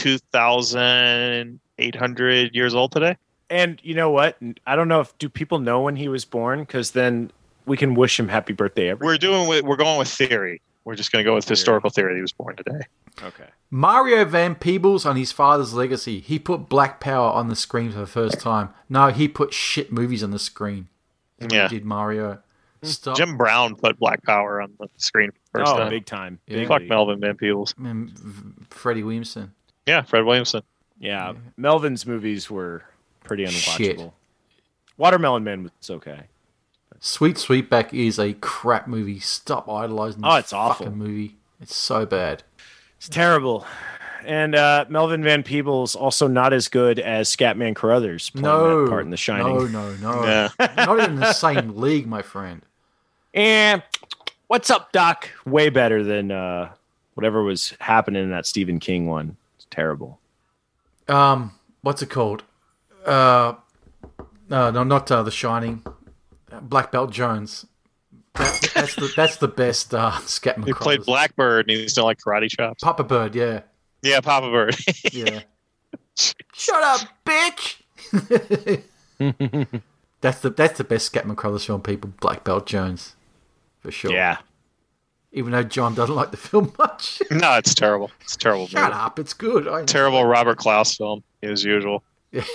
2,800 years old today. And you know what? I don't know do people know when he was born? Because then we can wish him happy birthday every. We're going with theory. We're just going to go with historical theory. He was born today. Okay. Mario Van Peebles on his father's legacy. He put Black Power on the screen for the first time. No, he put shit movies on the screen. When Yeah. he did Mario. Stop. Jim Brown put Black Power on the screen first Oh, time. big time. Yeah. Big Fuck league. Melvin Van Peebles. And Freddie Williamson. Yeah, Fred Williamson. Yeah, Melvin's movies were pretty Shit. unwatchable. Watermelon Man was okay. Sweet Sweetback is a crap movie. Stop idolizing this Oh, it's awful. fucking movie. It's so bad. It's terrible. And Melvin Van Peebles also not as good as Scatman Carruthers playing that part in The Shining. No. Yeah. Not even the same league, my friend. And what's up, Doc? Way better than whatever was happening in that Stephen King one. It's terrible. What's it called? No, not The Shining. Black Belt Jones. That's the best Scatman. He played Blackbird and he's still like karate chops. Papa Bird, yeah. Yeah, Papa Bird. Yeah. Shut up, bitch! That's the best Scatman Crothers film, people. Black Belt Jones, for sure. Yeah. Even though John doesn't like the film much. No, it's terrible. It's a terrible. Shut movie. up, it's good. Terrible Robert Klaus film, as usual. Yeah.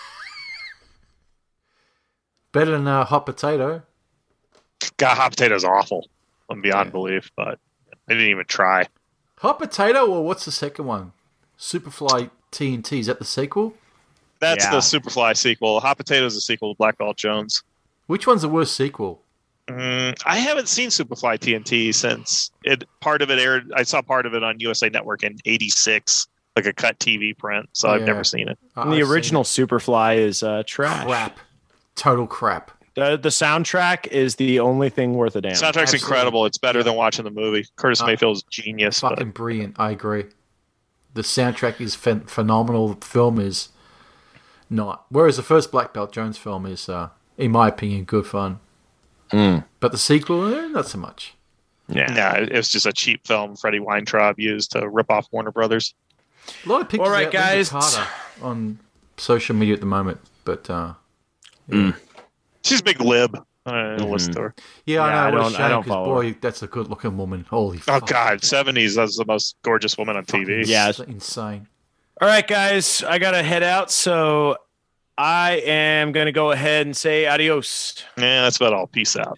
Better than Hot Potato. God, Hot Potato's awful. Beyond belief, but they didn't even try. Hot Potato, or what's the second one? Superfly TNT, is that the sequel? That's the Superfly sequel. Hot Potato is a sequel to Black Belt Jones. Which one's the worst sequel? I haven't seen Superfly TNT since part of it aired. I saw part of it on USA Network in '86, like a cut TV print. So I've never seen it. And the original Superfly is trash. Crap. Total crap. The soundtrack is the only thing worth a damn. Soundtrack's Absolutely. incredible. It's better than watching the movie. Curtis Mayfield's genius. Fucking brilliant. I agree. The soundtrack is phenomenal. The film is not. Whereas the first Black Belt Jones film is, in my opinion, good fun. But the sequel, not so much. Yeah. No, it was just a cheap film Freddie Weintraub used to rip off Warner Brothers. A lot of pictures All right, of Linda guys. Carter on social media at the moment. But, She's a big lib. I don't listen to her. yeah, Yeah, I know. I What a don't shame, 'cause follow boy, that's a good-looking woman. Holy Oh, fuck. God. 70s, that's the most gorgeous woman on TV. Yeah. It's insane. All right, guys. I got to head out. So I am going to go ahead and say adios. Yeah, that's about all. Peace out.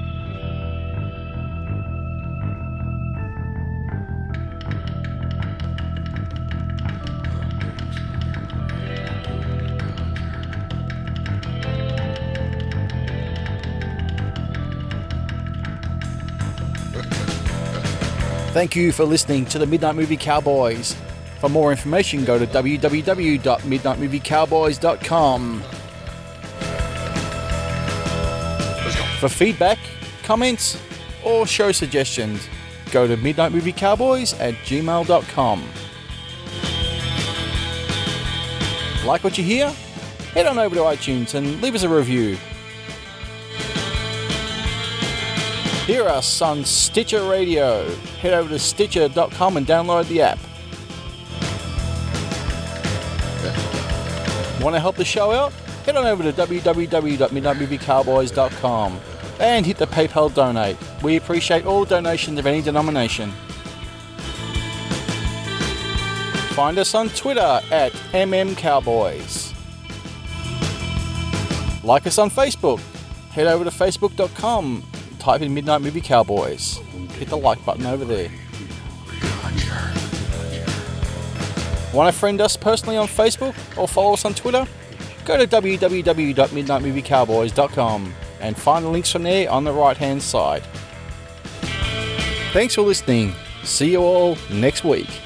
Thank you for listening to the Midnight Movie Cowboys. For more information, go to www.midnightmoviecowboys.com. For feedback, comments, or show suggestions, go to midnightmoviecowboys@gmail.com. Like what you hear? Head on over to iTunes and leave us a review. Hear us on Stitcher Radio. Head over to Stitcher.com and download the app. Want to help the show out? Head on over to www.midnightmoviecowboys.com and hit the PayPal donate. We appreciate all donations of any denomination. Find us on Twitter at MMCowboys. Like us on Facebook. Head over to facebook.com. Type in Midnight Movie Cowboys. Hit the like button over there. Want to friend us personally on Facebook or follow us on Twitter? Go to www.midnightmoviecowboys.com and find the links from there on the right hand side. Thanks for listening. See you all next week.